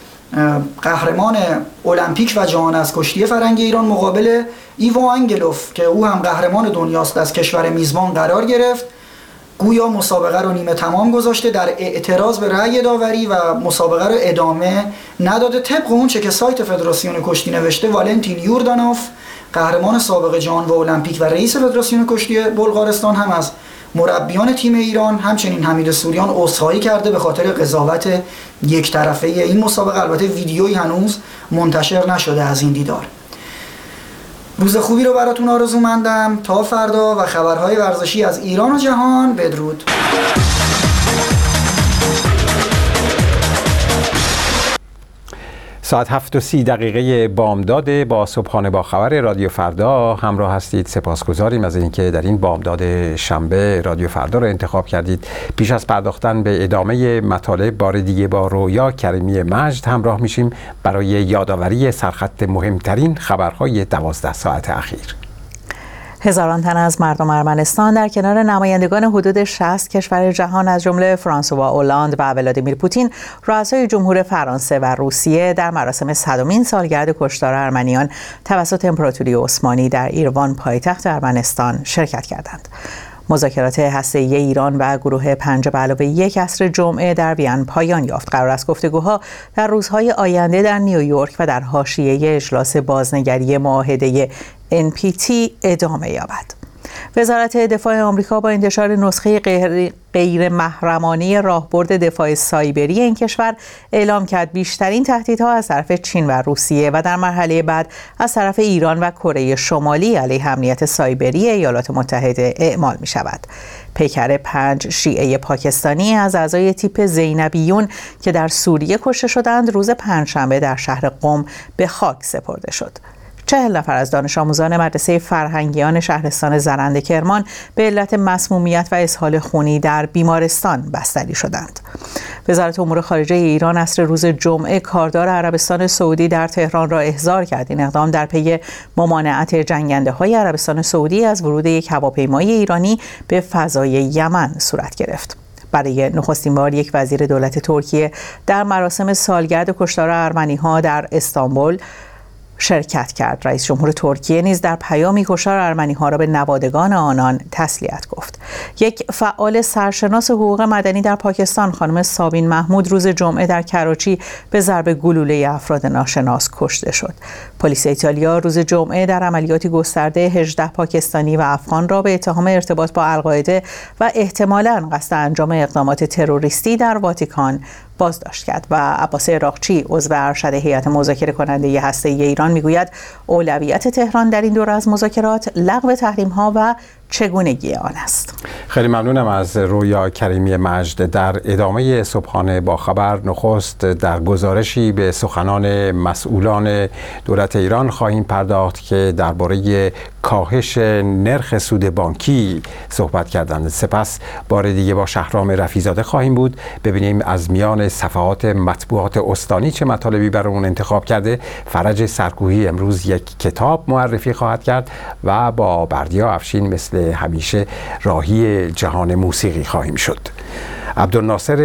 قهرمان المپیک و جهان از کشتی فرنگی ایران مقابل ایوو انگلوف که او هم قهرمان دنیاست از کشور میزبان قرار گرفت. گویا مسابقه رو نیمه تمام گذاشته در اعتراض به رأی داوری و مسابقه رو ادامه نداده. طبق اون چه که سایت فدراسیون کشتی نوشته، والنتین یوردانوف قهرمان سابق جهان و المپیک و رئیس فدراسیون کشتی بلغارستان هم از مربیان تیم ایران همچنین حمید سوریان عذرخواهی کرده به خاطر قضاوت یک طرفه این مسابقه. البته ویدیویی هنوز منتشر نشده از این دیدار. روز خوبی رو براتون آرزومندم. تا فردا و خبرهای ورزشی از ایران و جهان. بدرود. ساعت 7:30 بامداد با صبحانه با خبر رادیو فردا همراه هستید. سپاسگزاریم از اینکه در این بامداد شنبه رادیو فردا رو انتخاب کردید. پیش از پرداختن به ادامه مطالب بار دیگه با رویا کریمی مجد همراه میشیم برای یادآوری سرخط مهمترین خبرهای 12 ساعت اخیر. هزاران تن از مردم ارمنستان در کنار نمایندگان حدود 60 کشور جهان از جمله فرانسوا اولاند و ولادیمیر پوتین، رؤسای جمهور فرانسه و روسیه در مراسم 100مین سالگرد کشتار ارمنیان توسط امپراتوری عثمانی در ایروان پایتخت ارمنستان شرکت کردند. مذاکرات هسته‌ای ایران و گروه 5+1 عصر جمعه در وین پایان یافت. قرار است گفتگوها در روزهای آینده در نیویورک و در حاشیه اجلاس بازنگری معاهده NPT ادامه یابد. وزارت دفاع آمریکا با انتشار نسخه غیر محرمانه راهبرد دفاع سایبری این کشور اعلام کرد بیشترین تهدیدها از طرف چین و روسیه و در مرحله بعد از طرف ایران و کره شمالی علیه امنیت سایبری ایالات متحده اعمال می شود. پیکر 5 شیعه پاکستانی از اعضای تیپ زینبیون که در سوریه کشته شدند روز پنجشنبه در شهر قم به خاک سپرده شد. 40 نفر از دانش آموزان مدرسه فرهنگیان شهرستان زرنده کرمان به علت مسمومیت و اسهال خونی در بیمارستان بستری شدند. وزارت امور خارجه ایران عصر روز جمعه کاردار عربستان سعودی در تهران را احضار کرد. این اقدام در پی ممانعت جنگنده‌های عربستان سعودی از ورود یک هواپیمای ایرانی به فضای یمن صورت گرفت. برای نخستین بار یک وزیر دولت ترکیه در مراسم سالگرد کشتار ارمنی‌ها در استانبول شرکت کرد. رئیس جمهور ترکیه نیز در پیامی کشتار ارمنی‌ها را به نوادگان آنان تسلیت گفت. یک فعال سرشناس حقوق مدنی در پاکستان، خانم سابین محمود، روز جمعه در کراچی به ضرب گلوله افراد ناشناس کشته شد. پلیس ایتالیا روز جمعه در عملیاتی گسترده 18 پاکستانی و افغان را به اتهام ارتباط با القاعده و احتمالاً قصد انجام اقدامات تروریستی در واتیکان بازداشت کرد. و عباس عراقچی، عضو ارشد هیئت مذاکره کننده هسته‌ای ایران، میگوید اولویت تهران در این دوره از مذاکرات لغو تحریم‌ها و چگونگی آن است. خیلی ممنونم از رویا کریمی مجد. در ادامه صبحانه با خبر نخست در گزارشی به سخنان مسئولان دولت ایران خواهیم پرداخت که درباره کاهش نرخ سود بانکی صحبت کردند. سپس بار دیگه با شهرام رفیع‌زاده خواهیم بود. ببینیم از میان صفحات مطبوعات استانی چه مطالبی برامون انتخاب کرده. فرج سرکوهی امروز یک کتاب معرفی خواهد کرد و با بردیا افشین مثل همیشه راهی جهان موسیقی خواهیم شد. عبدالناصر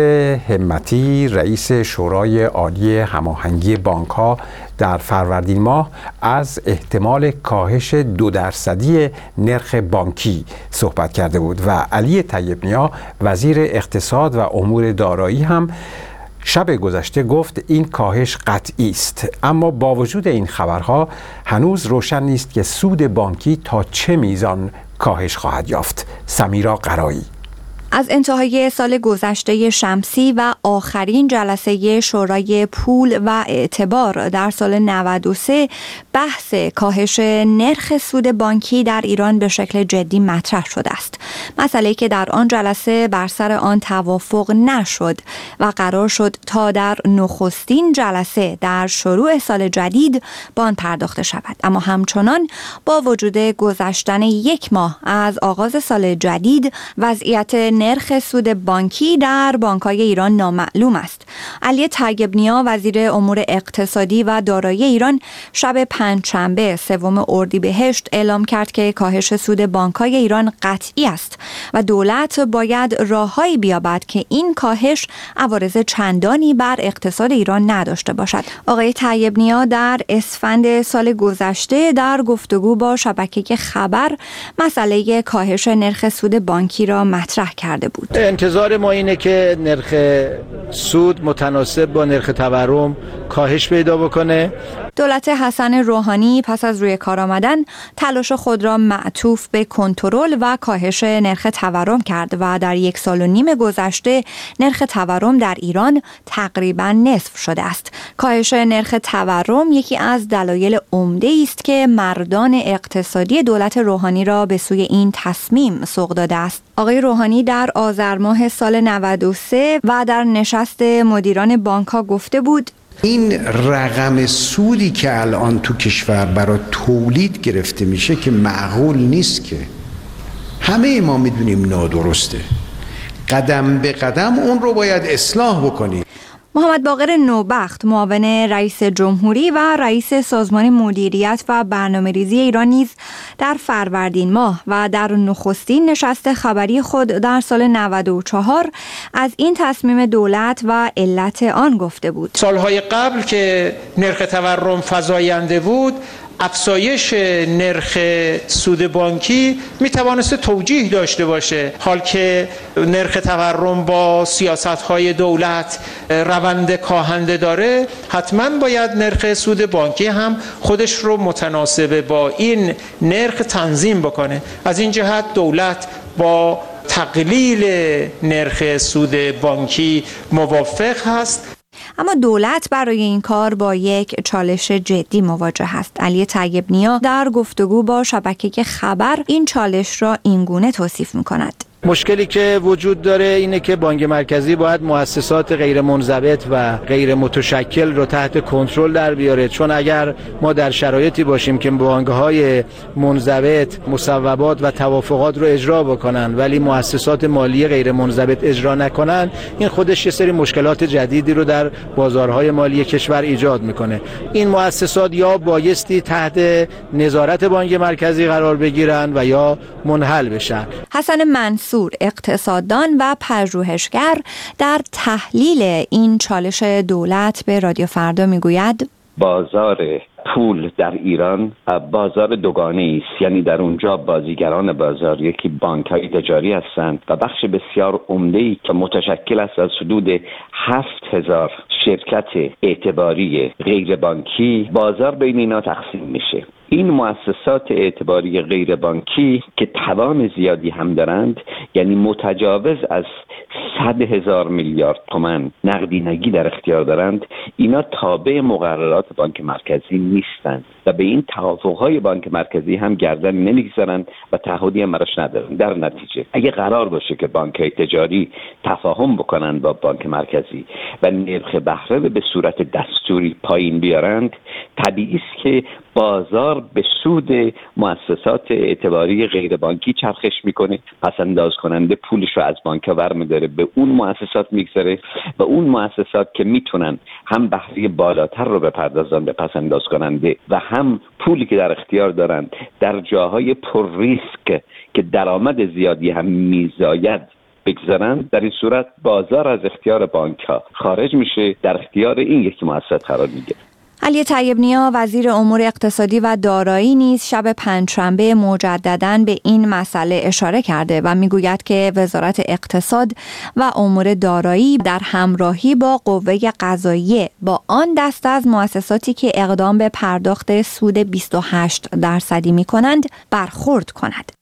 همتی، رئیس شورای عالی هماهنگی بانک‌ها، در فروردین ماه از احتمال کاهش 2% نرخ بانکی صحبت کرده بود و علی طیب‌نیا، وزیر اقتصاد و امور دارایی، هم شب گذشته گفت این کاهش قطعی است. اما با وجود این خبرها هنوز روشن نیست که سود بانکی تا چه میزان کاهش خواهد یافت. سمیرا قرایی. از انتهای سال گذشته شمسی و آخرین جلسه شورای پول و اعتبار در سال 93 بحث کاهش نرخ سود بانکی در ایران به شکل جدی مطرح شده است. مسئله‌ای که در آن جلسه بر سر آن توافق نشد و قرار شد تا در نخستین جلسه در شروع سال جدید به آن پرداخته شود. اما همچنان با وجود گذشتن یک ماه از آغاز سال جدید، وضعیت نرخ سود بانکی در بانک‌های ایران نامعلوم است. علی طیب‌نیا، وزیر امور اقتصادی و دارایی ایران، شب پنجشنبه 3 اردیبهشت اعلام کرد که کاهش سود بانک‌های ایران قطعی است و دولت باید راههایی بیابد که این کاهش عوارض چندانی بر اقتصاد ایران نداشته باشد. آقای طیب‌نیا در اسفند سال گذشته در گفتگو با شبکه خبر مسئله کاهش نرخ سود بانکی را مطرح کرده بود. انتظار ما اینه که نرخ سود متناسب با نرخ تورم کاهش پیدا بکنه دولت حسن روحانی پس از روی کار آمدن تلاش خود را معطوف به کنترل و کاهش نرخ تورم کرد و در 1.5 سال گذشته نرخ تورم در ایران تقریبا نصف شده است. کاهش نرخ تورم یکی از دلایل عمده است که مردان اقتصادی دولت روحانی را به سوی این تصمیم سوق داده است. آقای روحانی در آذر ماه سال 93 و در نشست مدیران بانک‌ها گفته بود این رقم سودی که الان تو کشور برای تولید گرفته میشه که معقول نیست، که همه ما میدونیم نادرسته. قدم به قدم اون رو باید اصلاح بکنیم. محمد باقر نوبخت معاون رئیس جمهوری و رئیس سازمان مدیریت و برنامه‌ریزی ایران نیز در فروردین ماه و در نخستین نشست خبری خود در سال 94 از این تصمیم دولت و علت آن گفته بود. سالهای قبل که نرخ تورم فزاینده بود، افزایش نرخ سود بانکی می توانست توجیه داشته باشه. حال که نرخ تورم با سیاست‌های دولت روند کاهنده داره، حتما باید نرخ سود بانکی هم خودش رو متناسب با این نرخ تنظیم بکنه. از این جهت دولت با تقلیل نرخ سود بانکی موافق هست. اما دولت برای این کار با یک چالش جدی مواجه است. علی طیب نیا در گفتگو با شبکه خبر این چالش را اینگونه توصیف می‌کند. مشکلی که وجود داره اینه که بانک مرکزی باید مؤسسات غیر منضبط و غیر متشکل رو تحت کنترل در بیاره، چون اگر ما در شرایطی باشیم که بانک‌های منضبط مصوبات و توافقات رو اجرا بکنن ولی مؤسسات مالی غیر منضبط اجرا نکنن، این خودش یه سری مشکلات جدیدی رو در بازارهای مالی کشور ایجاد میکنه. این مؤسسات یا بایستی تحت نظارت بانک مرکزی قرار بگیرن و یا منحل بشن. حسن منصور اقتصاددان و پژوهشگر در تحلیل این چالش دولت به رادیو فردا میگوید بازار پول در ایران بازار دوگانه است، یعنی در اونجا بازیگران بازار یکی بانک‌های تجاری هستند و بخش بسیار عمده‌ای که متشکل است از حدود 7000 شرکت اعتباری غیر بانکی، بازار بین اینا تقسیم میشه. این مؤسسات اعتباری غیر بانکی که توان زیادی هم دارند، یعنی متجاوز از 100,000 میلیارد تومان نقدینگی در اختیار دارند، اینا تابع مقررات بانک مرکزی نیستند و به این توافقهای بانک مرکزی هم گردن نمیگذارند و تعهدی هم براش ندارند. در نتیجه اگه قرار باشه که بانک‌های تجاری تفاهم بکنند با بانک مرکزی و نرخ بهره به صورت دستوری پایین بیارند، طبیعی است که بازار به سود مؤسسات اعتباری غیر بانکی چرخش میکنه، پس انداز کننده پولش رو از بانک‌ها برمی‌داره به اون مؤسسات میگذاره و اون مؤسسات که میتونن هم بهره بالاتر رو بپردازن به پس انداز کننده و هم پولی که در اختیار دارن در جاهای پر ریسک که درآمد زیادی هم میزاید بگذارن، در این صورت بازار از اختیار بانک‌ها خارج میشه، در اختیار این یکی مؤسسات قرار میگیره. علی طیب نیا وزیر امور اقتصادی و دارایی نیز شب پنجشنبه مجدداً به این مسئله اشاره کرده و میگوید که وزارت اقتصاد و امور دارایی در همراهی با قوه قضاییه با آن دسته از مؤسساتی که اقدام به پرداخت سود 28% می‌کنند برخورد کند.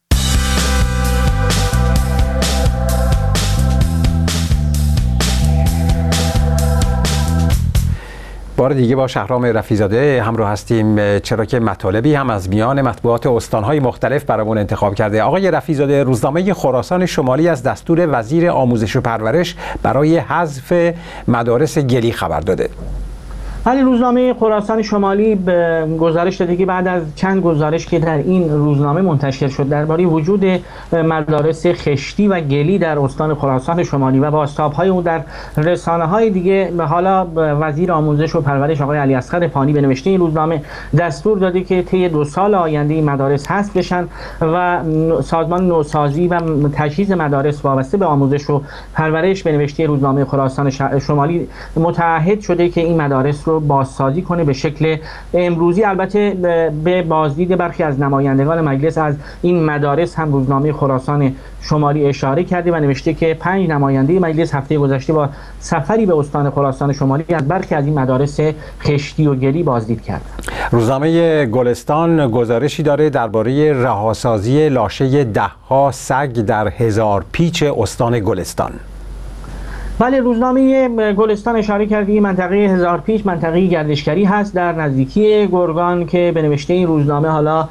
بار دیگه با شهرام رفیع‌زاده همراه هستیم، چرا که مطالبی هم از میان مطبوعات استان‌های مختلف برامون انتخاب کرده. آقای رفیع‌زاده، روزنامه خراسان شمالی از دستور وزیر آموزش و پرورش برای حذف مدارس گلی خبر داده. ولی روزنامه خراسان شمالی به گزارش داده که بعد از چند گزارش که در این روزنامه منتشر شد درباره وجود مدارس خشتی و گلی در استان خراسان شمالی و بازتاب‌های اون در رسانه‌های دیگه، به حالا وزیر آموزش و پرورش آقای علیاصغر پانی به نوشته این روزنامه دستور داده که طی 2 سال آینده این مدارس حذف بشن و سازمان نوسازی و تجهیز مدارس وابسته به آموزش و پرورش به نوشته روزنامه خراسان شمالی متعهد شده که این مدارس رو بازسازی کنه به شکل امروزی. البته به بازدید برخی از نمایندگان مجلس از این مدارس هم روزنامه خراسان شمالی اشاره کرده و نوشته که 5 نماینده مجلس هفته گذشته با سفری به استان خراسان شمالی از برخی از این مدارس خشتی و گلی بازدید کردند. روزنامه گلستان گزارشی داره درباره رهاسازی لاشه 10 سگ در هزار پیچ استان گلستان. بله، روزنامه گلستان اشاره کرده این منطقه هزار پیچ منطقه گردشگری هست در نزدیکی گرگان که به نوشته این روزنامه حالا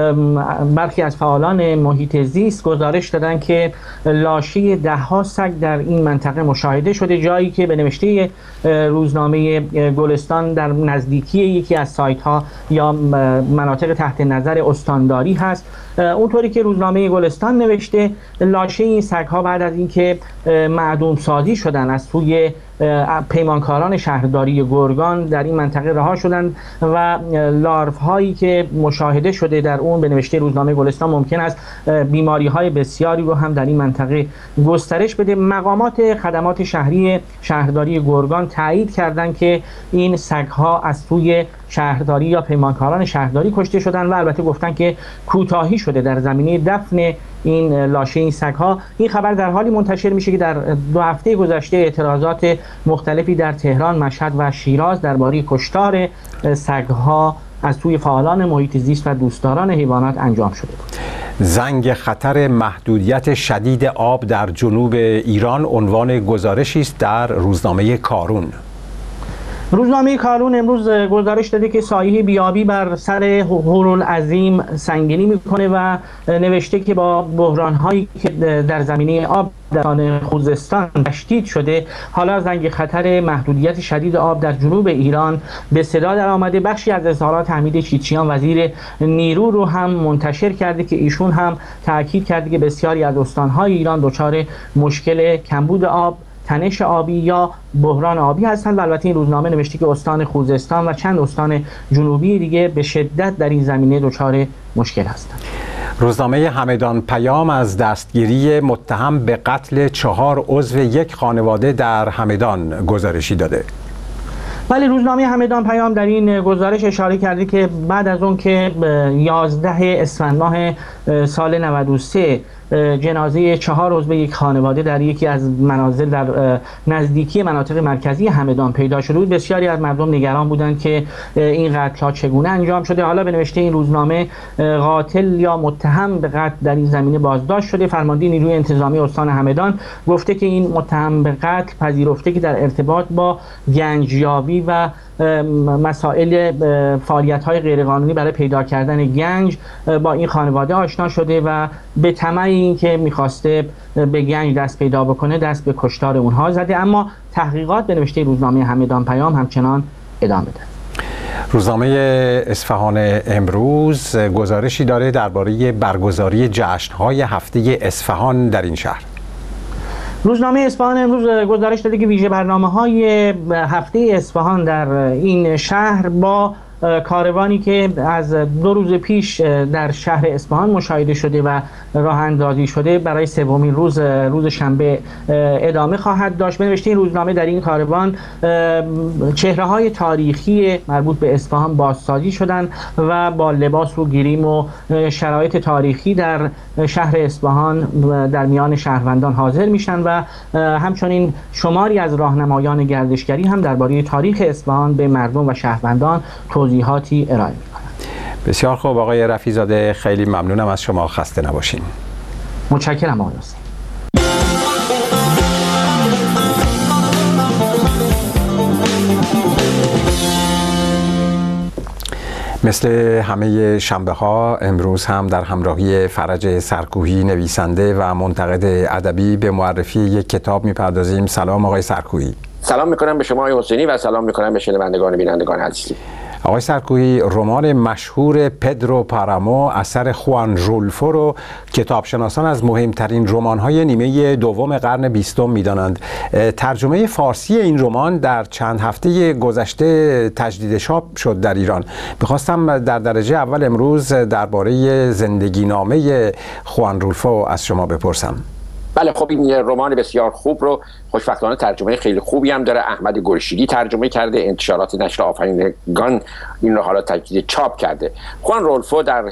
برخی از فعالان محیط زیست گزارش دادن که لاشه 10 سگ در این منطقه مشاهده شده، جایی که به نوشته روزنامه گلستان در نزدیکی یکی از سایت ها یا مناطق تحت نظر استانداری هست. اونطوری که روزنامه گلستان نوشته لاشه این سگ ها بعد از اینکه معدوم سازی شدن از سوی پیمانکاران شهرداری گرگان در این منطقه رها شدند و لارو هایی که مشاهده شده در اون به نوشته روزنامه گلستان ممکن است بیماری های بسیاری رو هم در این منطقه گسترش بده. مقامات خدمات شهری شهرداری گرگان تایید کردند که این سگ ها از سوی شهرداری یا پیمانکاران شهرداری کشته شدن و البته گفتن که کوتاهی شده در زمینه دفن این لاشه این سگ ها. این خبر در حالی منتشر میشه که در 2 هفته گذشته اعتراضات مختلفی در تهران، مشهد و شیراز درباره کشتار سگ ها از سوی فعالان محیط زیست و دوستداران حیوانات انجام شده بود. زنگ خطر محدودیت شدید آب در جنوب ایران عنوان گزارشی است در روزنامه کارون. روزنامه کارون امروز گزارش داده که سایه بیابی بر سر هورالعظیم سنگینی میکنه و نوشته که با بحران‌هایی که در زمینه آب در خوزستان تشدید شده، حالا زنگ خطر محدودیت شدید آب در جنوب ایران به صدا در آمده. بخشی از اظهارات حمید چیچیان وزیر نیرو رو هم منتشر کرده که ایشون هم تاکید کرده که بسیاری از استان‌های ایران دچار مشکل کمبود آب، تنش آبی یا بحران آبی هستند و البته این روزنامه نوشته که استان خوزستان و چند استان جنوبی دیگه به شدت در این زمینه دچار مشکل هستند. روزنامه همدان پیام از دستگیری متهم به قتل 4 عضو یک خانواده در همدان گزارشی داده. ولی روزنامه همدان پیام در این گزارش اشاره کرده که بعد از اون که 11 اسفند ماه سال 93 جنازه 4 عضو یک خانواده در یکی از منازل در نزدیکی مناطق مرکزی همدان پیدا شده بود، بسیاری از مردم نگران بودند که این قتل‌ها چگونه انجام شده. حالا به نوشته این روزنامه قاتل یا متهم به قتل در این زمینه بازداشت شده. فرمانده نیروی انتظامی استان همدان گفته که این متهم به قتل پذیرفته که در ارتباط با گنجیابی و مسائل فعالیت‌های غیرقانونی برای پیدا کردن گنج با این خانواده آشنا شده و به طمع اینکه می‌خواسته به گنج دست پیدا بکنه دست به کشتار اونها زده. اما تحقیقات به نوشته روزنامه همدان پیام همچنان ادامه دارد. روزنامه اصفهان امروز گزارشی داره درباره برگزاری جشن‌های هفته اصفهان در این شهر. روزنامه اصفهان امروز گزارش داده که ویژه برنامه‌های هفته اصفهان در این شهر با کاروانی که از 2 روز پیش در شهر اصفهان مشاهده شده و راه اندازی شده برای 3مین روز شنبه ادامه خواهد داشت. بنوشته این روزنامه در این کاروان چهره‌های تاریخی مربوط به اصفهان بازسازی شدند و با لباس و گریم و شرایط تاریخی در شهر اصفهان در میان شهروندان حاضر میشن و همچنین شماری از راهنمایان گردشگری هم درباره تاریخ اصفهان به مردم و شهروندان توضیحاتی ارائه می‌کنند. بسیار خوب آقای رفیع‌زاده، خیلی ممنونم از شما، خسته نباشین. متشکرم آقای حسین. مثل همه شنبه ها امروز هم در همراهی فرج سرکوهی نویسنده و منتقد ادبی به معرفی یک کتاب میپردازیم. سلام آقای سرکوهی. سلام میکنم به شما آقای حسینی و سلام میکنم به شنوندگان و بینندگان عزیزی. آقای سرکوهی، رمان مشهور پدرو پارامو اثر خوان رولفو رو کتابشناسان از مهمترین رمان‌های نیمه دوم قرن 20 می‌دانند. ترجمه فارسی این رمان در چند هفته گذشته تجدید چاپ شد در ایران. می‌خواستم در درجه اول امروز درباره زندگی نامه خوان رولفو از شما بپرسم. بله خب این رمان بسیار خوب رو خوشبختانه ترجمه خیلی خوبی هم داره. احمد گلشیدی ترجمه کرده، انتشارات نشر آفرینگان این رو حالا تجدید چاپ کرده. خوان رولفو در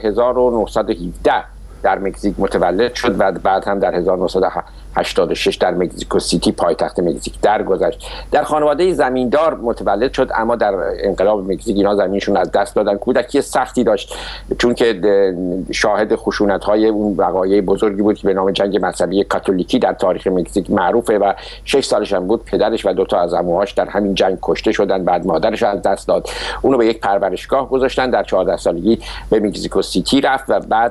1917 در مکزیک متولد شد و بعد هم در 1986 در مکزیکو سیتی پایتخت مکزیک درگذشت. در خانواده زمیندار متولد شد، اما در انقلاب مکزیک اینا زمینشون از دست دادن. کودکی سختی داشت چون که شاهد خشونت‌های اون وقایع بزرگی بود که به نام جنگ مذهبی کاتولیکی در تاریخ مکزیک معروفه و 6 سالش هم بود پدرش و 2 تا از عموهاش در همین جنگ کشته شدن. بعد مادرش از دست داد، اونو به یک پرورشگاه گذاشتن. در 14 سالگی به مکزیکو سیتی رفت و بعد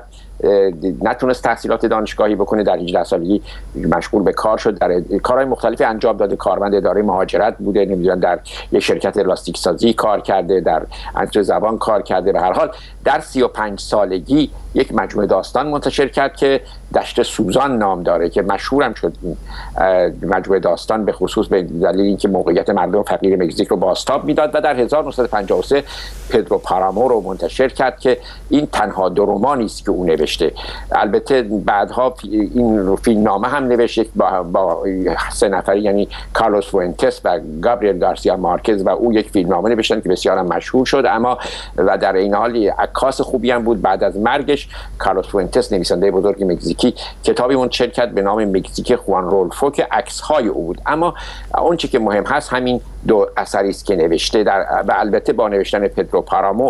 نتونست تحصیلات دانشگاهی بکنه. در 18 سالگی مشغول به کار شد، در کارهای مختلفی انجام داده. کارمند اداره مهاجرت بوده، نمیدونم در یک شرکت لاستیک سازی کار کرده، در انجام زبان کار کرده. به هر حال در 35 سالگی یک مجموعه داستان منتشر کرد که دشت سوزان نام داره که مشهورم شد این مجموعه داستان، به خصوص به دلیل اینکه موقعیت مردم فقیر مکزیک رو بازتاب میداد. و در 1953 پدرو پارامو رو منتشر کرد که این تنها 2 رمانی است که او نوشته. البته بعدها این فیلمنامه هم نوشت با 3 نفری، یعنی کارلوس فوئنتس و گابریل گارسیا مارکز، و او یک فیلمنامه نوشتن که بسیار مشهور شد. اما و در این حال عکاس خوبی هم بود. بعد از مرگش کارلوس فوئنتس نویسنده بزرگ مکزیکی کتابی منتشر کرد به نام مکزیک خوان رولفو که عکس‌های او بود. اما اون چیزی که مهم هست همین 2 اثری است که نوشته. و البته با نوشتن پدرو پارامو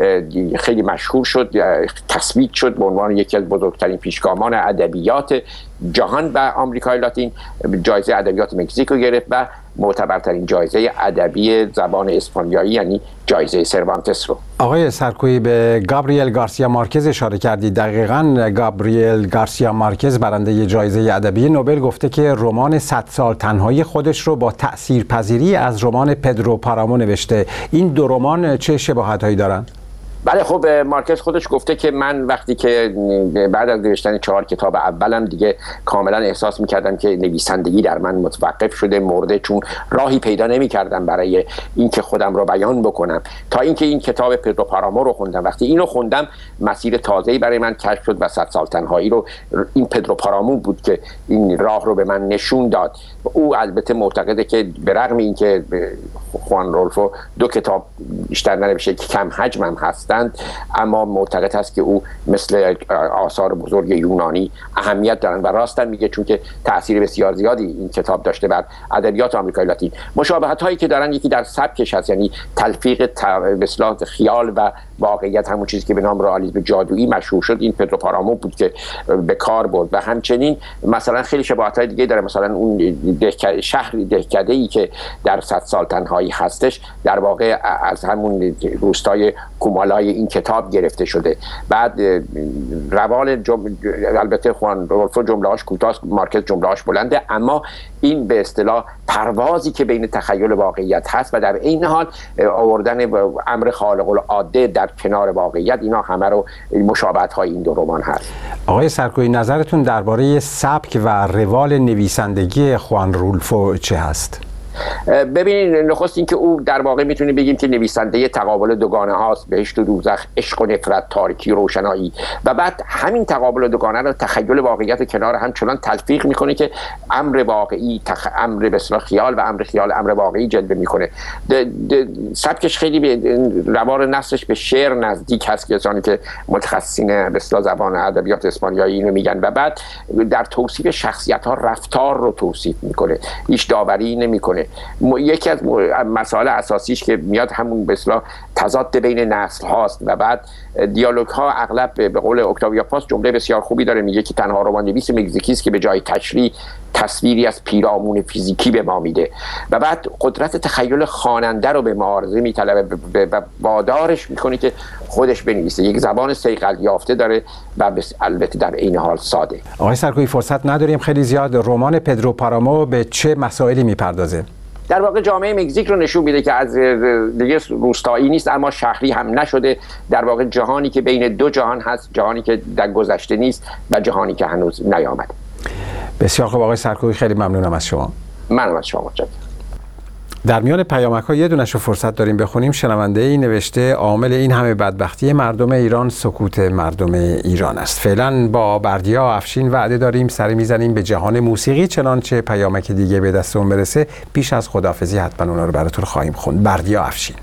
خیلی مشهور شد، تثبیت شد به عنوان یکی از بزرگترین پیشگامان ادبیات جهان و آمریکای لاتین. جایزه ادبیات مکزیک رو گرفت و معتبرترین جایزه ادبی زبان اسپانیایی یعنی جایزه سروانتس رو. آقای سرکویی به گابریل گارسیا مارکز اشاره کردید. دقیقاً گابریل گارسیا مارکز برنده جایزه ادبی نوبل گفته که رمان 100 سال تنهایی خودش رو با تأثیرپذیری از رمان پدرو پارامو نوشته. این 2 رمان چه شباهت‌هایی دارن؟ بله خب مارکز خودش گفته که من وقتی که بعد از نوشتن 4 کتاب اولم دیگه کاملا احساس می‌کردم که نویسندگی در من متوقف شده، مرده، چون راهی پیدا نمی‌کردم برای اینکه خودم رو بیان بکنم تا اینکه این کتاب پدرو پارامو رو خوندم. وقتی اینو خوندم مسیر تازه‌ای برای من کشف شد و 100 سال تنهایی رو این پدرو پارامو بود که این راه رو به من نشون داد. او البته معتقده که به رغم اینکه خوان رولفو 2 کتاب بیشتر ننوشته که کم حجم هم هستند، اما معتقد هست که او مثل آثار بزرگ یونانی اهمیت دارن و راستن میگه، چون که تأثیر بسیار زیادی این کتاب داشته بر ادبیات آمریکای لاتین. مشابهت هایی که دارن یکی در سبکش هست، یعنی تلفیق به اصطلاح خیال و واقعیت، همون چیزی که به نام رئالیسم جادویی مشهور شد این پدرو پارامو بود که به کار برد. و همچنین مثلا خیلی شباهت های دیگه داره، مثلا اون شهر دهکده‌ای که در 100 سال تنهایی هستش در واقع از همون روستای کومالای این کتاب گرفته شده. بعد البته خوان رولفو جمله‌اش کوتاه، مارکز جمله‌اش بلنده، اما این به اصطلاح پروازی که بین تخیل و واقعیت هست و در این حال آوردن امر خارق العاده در کنار واقعیت، اینا همه رو مشابهت‌های این 2 رمان هست. آقای سرکویی نظرتون درباره سبک و روال نویسندگی خوان رولفو چه هست؟ ببینید، نخست این که او در واقع میتونیم بگیم که نویسنده تقابل دوگانه هاست، بهشت و دوزخ، عشق و نفرت، تاریکی و روشنایی، و بعد همین تقابل دوگانه رو تخیل واقعیت کنار هم چنان تلفیق میکنه که امر واقعی امر به اصطلاح خیال و امر واقعی جلوه میکنه. سبکش خیلی روال نثرش به شعر نزدیک هست، کسانی که متخصصین به اصطلاح زبان ادبیات اسپانیایی اینو میگن. و بعد در توصیف شخصیت ها رفتار رو توصیف میکنه، هیچ داوری نمیکنه. یکی از مسائل اساسیش که میاد همون به اصطلاح تضاد بین نسل هاست. و بعد دیالوگ ها اغلب به قول اکتاویا پاس جمله بسیار خوبی داره، میگه که تنها رمان نویس مکزیکی است که به جای تشریح تصویری از پیرامون فیزیکی به ما میده. و بعد قدرت تخیل خواننده رو به معارضه میطلبه و وادارش میکنه که خودش بنویسه. یک زبان صیقل یافته داره و البته در این حال ساده. آقای سرکویی فرصت نداریم خیلی زیاد. رمان پدرو پارامو به چه مسائلی میپردازه؟ در واقع جامعه مکزیک رو نشون میده که از دیگه روستایی نیست اما شهری هم نشده. در واقع جهانی که بین 2 جهان هست، جهانی که در گذشته نیست و جهانی که هنوز نیامده. بسیار خوب آقای سرکویی، خیلی ممنونم از شما. منم از شما متشکرم. در میان پیامک‌ها یه دونشو فرصت داریم بخونیم. شنونده ای نوشته عامل این همه بدبختی مردم ایران سکوت مردم ایران است. فعلا با بردیا افشین وعده داریم سری میزنیم به جهان موسیقی، چنانچه پیامک دیگه به دستمون برسه پیش از خداحافظی حتما اونا رو براتون خواهیم خوند. بردیا افشین.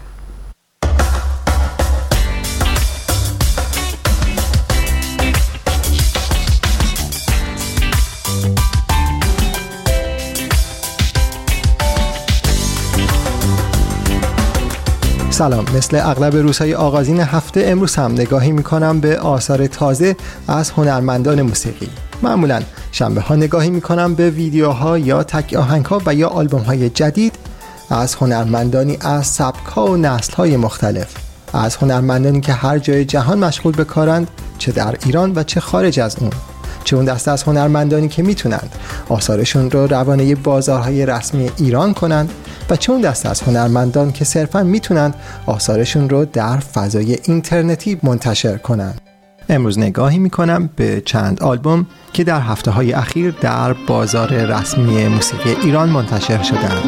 سلام. مثل اغلب روزهای آغازین هفته امروز هم نگاهی میکنم به آثار تازه از هنرمندان موسیقی. معمولا شنبه ها نگاهی میکنم به ویدیوها یا تک آهنگ‌ها و یا آلبوم‌های جدید از هنرمندانی از سبک‌ها و نسل‌های مختلف، از هنرمندانی که هر جای جهان مشغول به کارند، چه در ایران و چه خارج از اون. چه اون دسته از هنرمندانی که میتونند آثارشون رو روانه بازارهای رسمی ایران کنند و چه اون دسته از هنرمندان که صرفاً میتونند آثارشون رو در فضای اینترنتی منتشر کنند. امروز نگاهی میکنم به چند آلبوم که در هفته‌های اخیر در بازار رسمی موسیقی ایران منتشر شدند.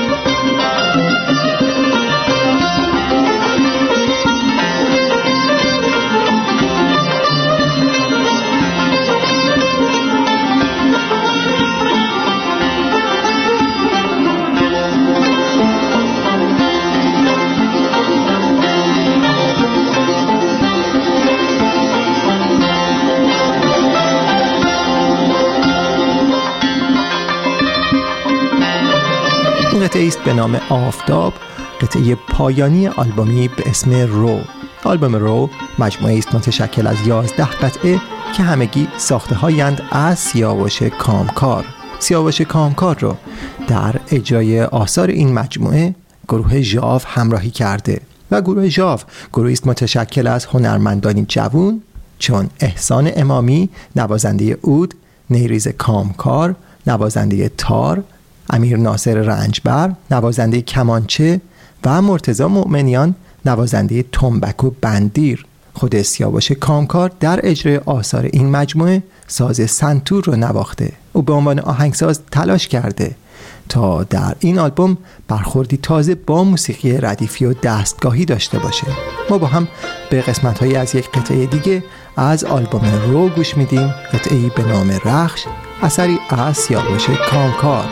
قطعه است به نام آفتاب، قطعه پایانی آلبومی به اسم رو. آلبوم رو مجموعه است متشکل از 11 قطعه که همگی ساخته هایند از سیاوش کامکار. سیاوش کامکار رو در اجرای آثار این مجموعه گروه ژاو همراهی کرده و گروه ژاو گروهی است متشکل از هنرمندانی جوان چون احسان امامی نوازنده عود، نیریز کامکار نوازنده تار، امیر ناصر رنجبر نوازنده کمانچه و مرتضی مؤمنیان نوازنده تنبک و بندیر. خود سیاوش کامکار در اجرای آثار این مجموعه ساز سنتور رو نواخته. او به عنوان آهنگساز تلاش کرده تا در این آلبوم برخوردی تازه با موسیقی ردیفی و دستگاهی داشته باشه. ما با هم به قسمت‌هایی از یک قطعه دیگه از آلبوم رو گوش میدیم، قطعه‌ای به نام رخش، اثری از سیاوش کامکار.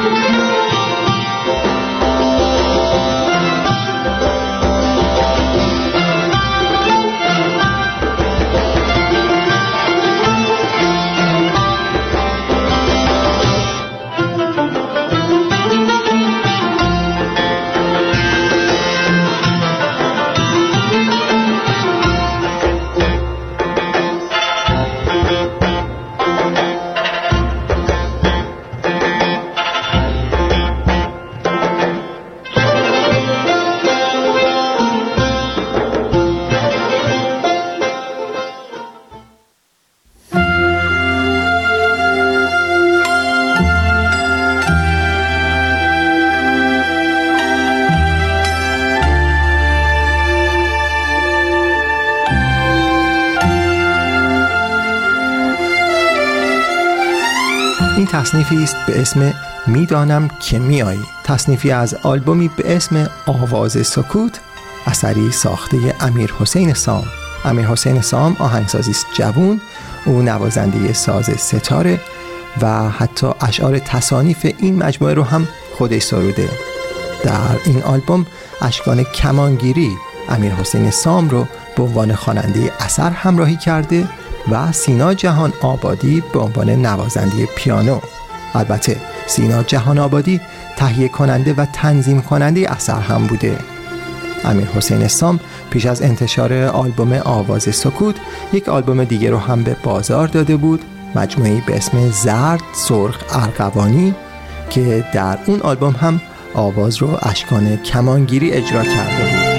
تصنیفی است به اسم میدانم که میایی، تصنیفی از آلبومی به اسم آواز سکوت، اثری ساخته امیر حسین سام. امیر حسین سام آهنگسازی است جوان، او نوازنده ساز ستاره و حتی اشعار تصانیف این مجموعه رو هم خودش سروده. در این آلبوم اشکان کمانگیری امیر حسین سام رو به عنوان خواننده اثر همراهی کرده و سینا جهان آبادی به عنوان نوازنده پیانو. البته سینا جهان آبادی تهیه کننده و تنظیم کننده اثر هم بوده. امیر حسین سام پیش از انتشار آلبوم آواز سکوت یک آلبوم دیگه رو هم به بازار داده بود، مجموعه‌ای به اسم زرد سرخ ارغوانی که در اون آلبوم هم آواز رو اشکان کمانگیری اجرا کرده بود.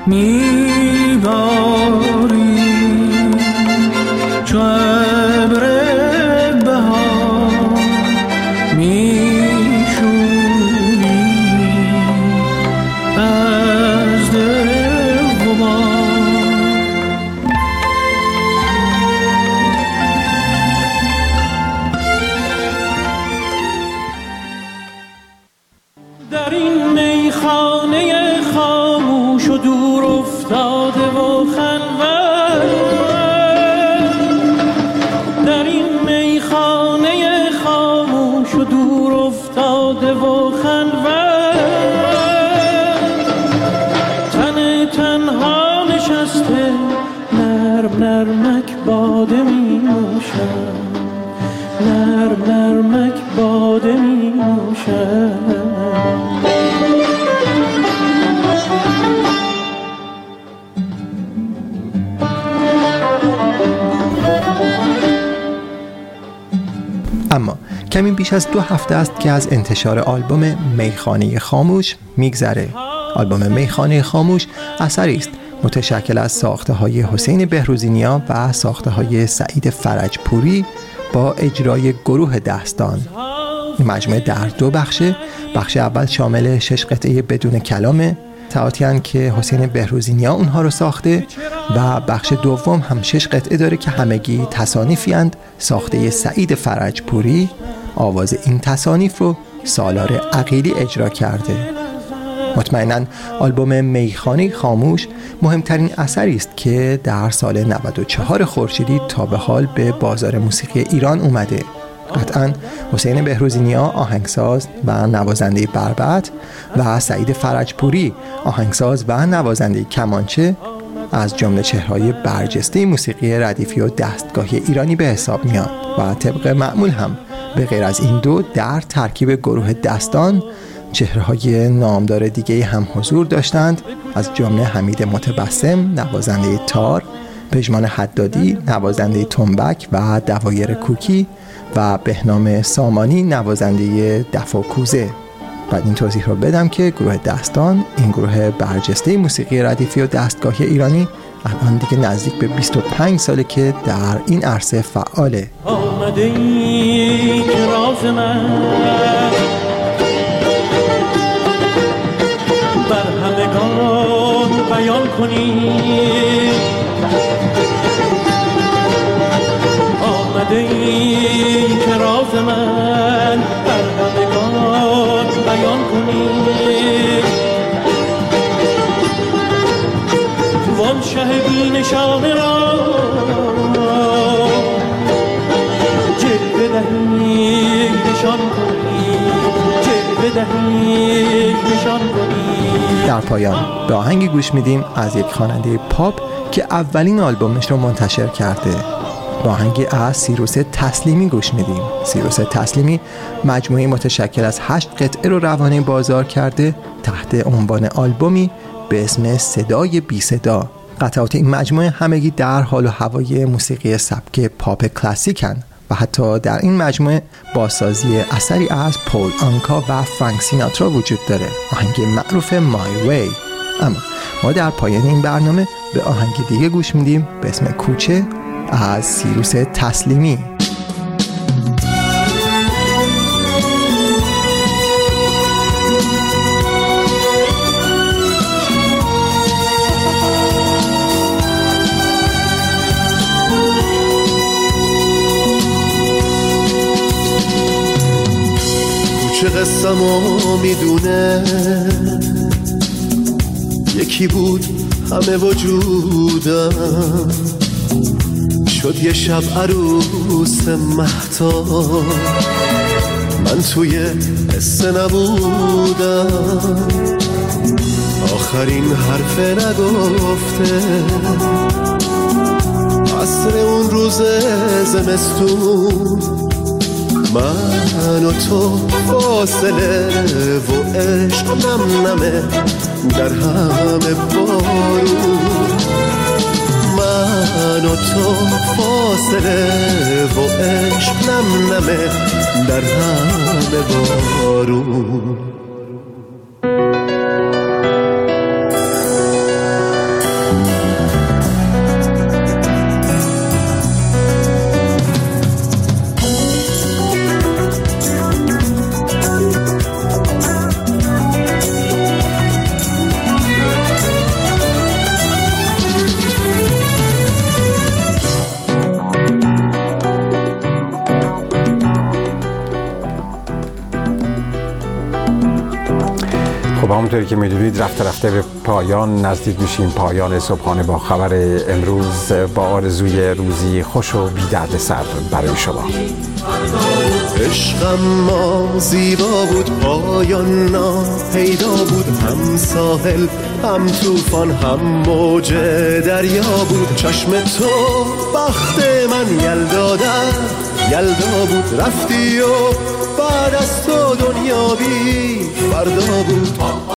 میباری چو ابر بهار میشوری از دل غبار. در این میخانه خاموش و دور افتاده و خلوت، در این میخانه خاموش و دور افتاده و خلوت، تن تنها نشسته نرم نرمک باده می نوشد، نرم نرمک باده می نوشد. اما کمی بیش از 2 هفته است که از انتشار آلبوم میخانه خاموش میگذره. آلبوم میخانه خاموش اثری است متشکل از ساخته‌های حسین بهروزی‌نیا و ساخته‌های سعید فرجپوری با اجرای گروه دستان. این مجموعه در 2 بخشه. بخش اول شامل 6 قطعه بدون کلامه، تئاتری که حسین بهروزی‌نیا اونها رو ساخته، و بخش دوم هم 6 قطعه داره که همگی تصانیفی اند ساخته سعید فرجپوری. آواز این تصانیف رو سالار عقیلی اجرا کرده. مطمئناً آلبوم میخانه خاموش مهمترین اثری است که در سال 94 خورشیدی تا به حال به بازار موسیقی ایران اومده. قطعاً حسین بهروزی‌نیا آهنگساز و نوازنده بربط و سعید فرجپوری آهنگساز و نوازنده کمانچه از جمله چهره‌های برجسته موسیقی ردیفی و دستگاهی ایرانی به حساب میاد و طبق معمول هم به غیر از این دو در ترکیب گروه دستان چهره‌های نامدار دیگه هم حضور داشتند، از جمله حمید متبسم نوازنده تار، پژمان حدادی نوازنده تنبک و دوایر کوکی و بهنام سامانی نوازنده دف و کوزه. بعد این توضیح رو بدم که گروه دستان، این گروه برجسته موسیقی ردیفی و دستگاهی ایرانی، الان دیگه نزدیک به 25 ساله که در این عرصه فعاله. آمده ای که راز من بر همگان بیان کنی، آمده ای که راز من بر همگان بیان کنی، وان شه بی نشانه را جلوه دهی نشان کنی، جلوه دهی نشان کنی. در پایان به آهنگی گوش میدیم از یک خواننده پاپ که اولین آلبومش رو منتشر کرده. با آهنگی از سیروس تسلیمی گوش میدیم. سیروس تسلیمی مجموعه متشکل از 8 قطعه رو روانه بازار کرده تحت عنوان آلبومی به اسم صدای بی صدا. قطعات این مجموعه همگی در حال و هوای موسیقی سبک پاپ کلاسیکن و حتی در این مجموعه بازسازی اثری از پول آنکا و فرانک سیناترا وجود داره، آهنگ معروف My Way. اما ما در پایان این برنامه به آهنگ دیگه گوش میدیم به اسم کوچه از سیروس تسلیمی. کوچه قصه‌مو میدونه، یکی بود همه وجودم، شد یه شب عروس مهتاب، من توی قصه نبودم، آخرین حرف نگفته، عصر اون روز زمستون، من و تو فاصله و عشق نم نمه در همه بارون، من و تو فاصله و عشق نم نمه در همه بارون. خب همونطوری که میدونید رفته رفته به پایان نزدیک میشیم، پایان صبحانه با خبر امروز، با آرزوی روزی خوش و بی درد سر برای شما. عشقم ما زیبا بود، پایان ناپیدا بود، هم ساحل هم طوفان هم موج دریا بود. چشم تو بخت من یلدا بود، رفتی و بعد از تو دنیا بی فردا بود.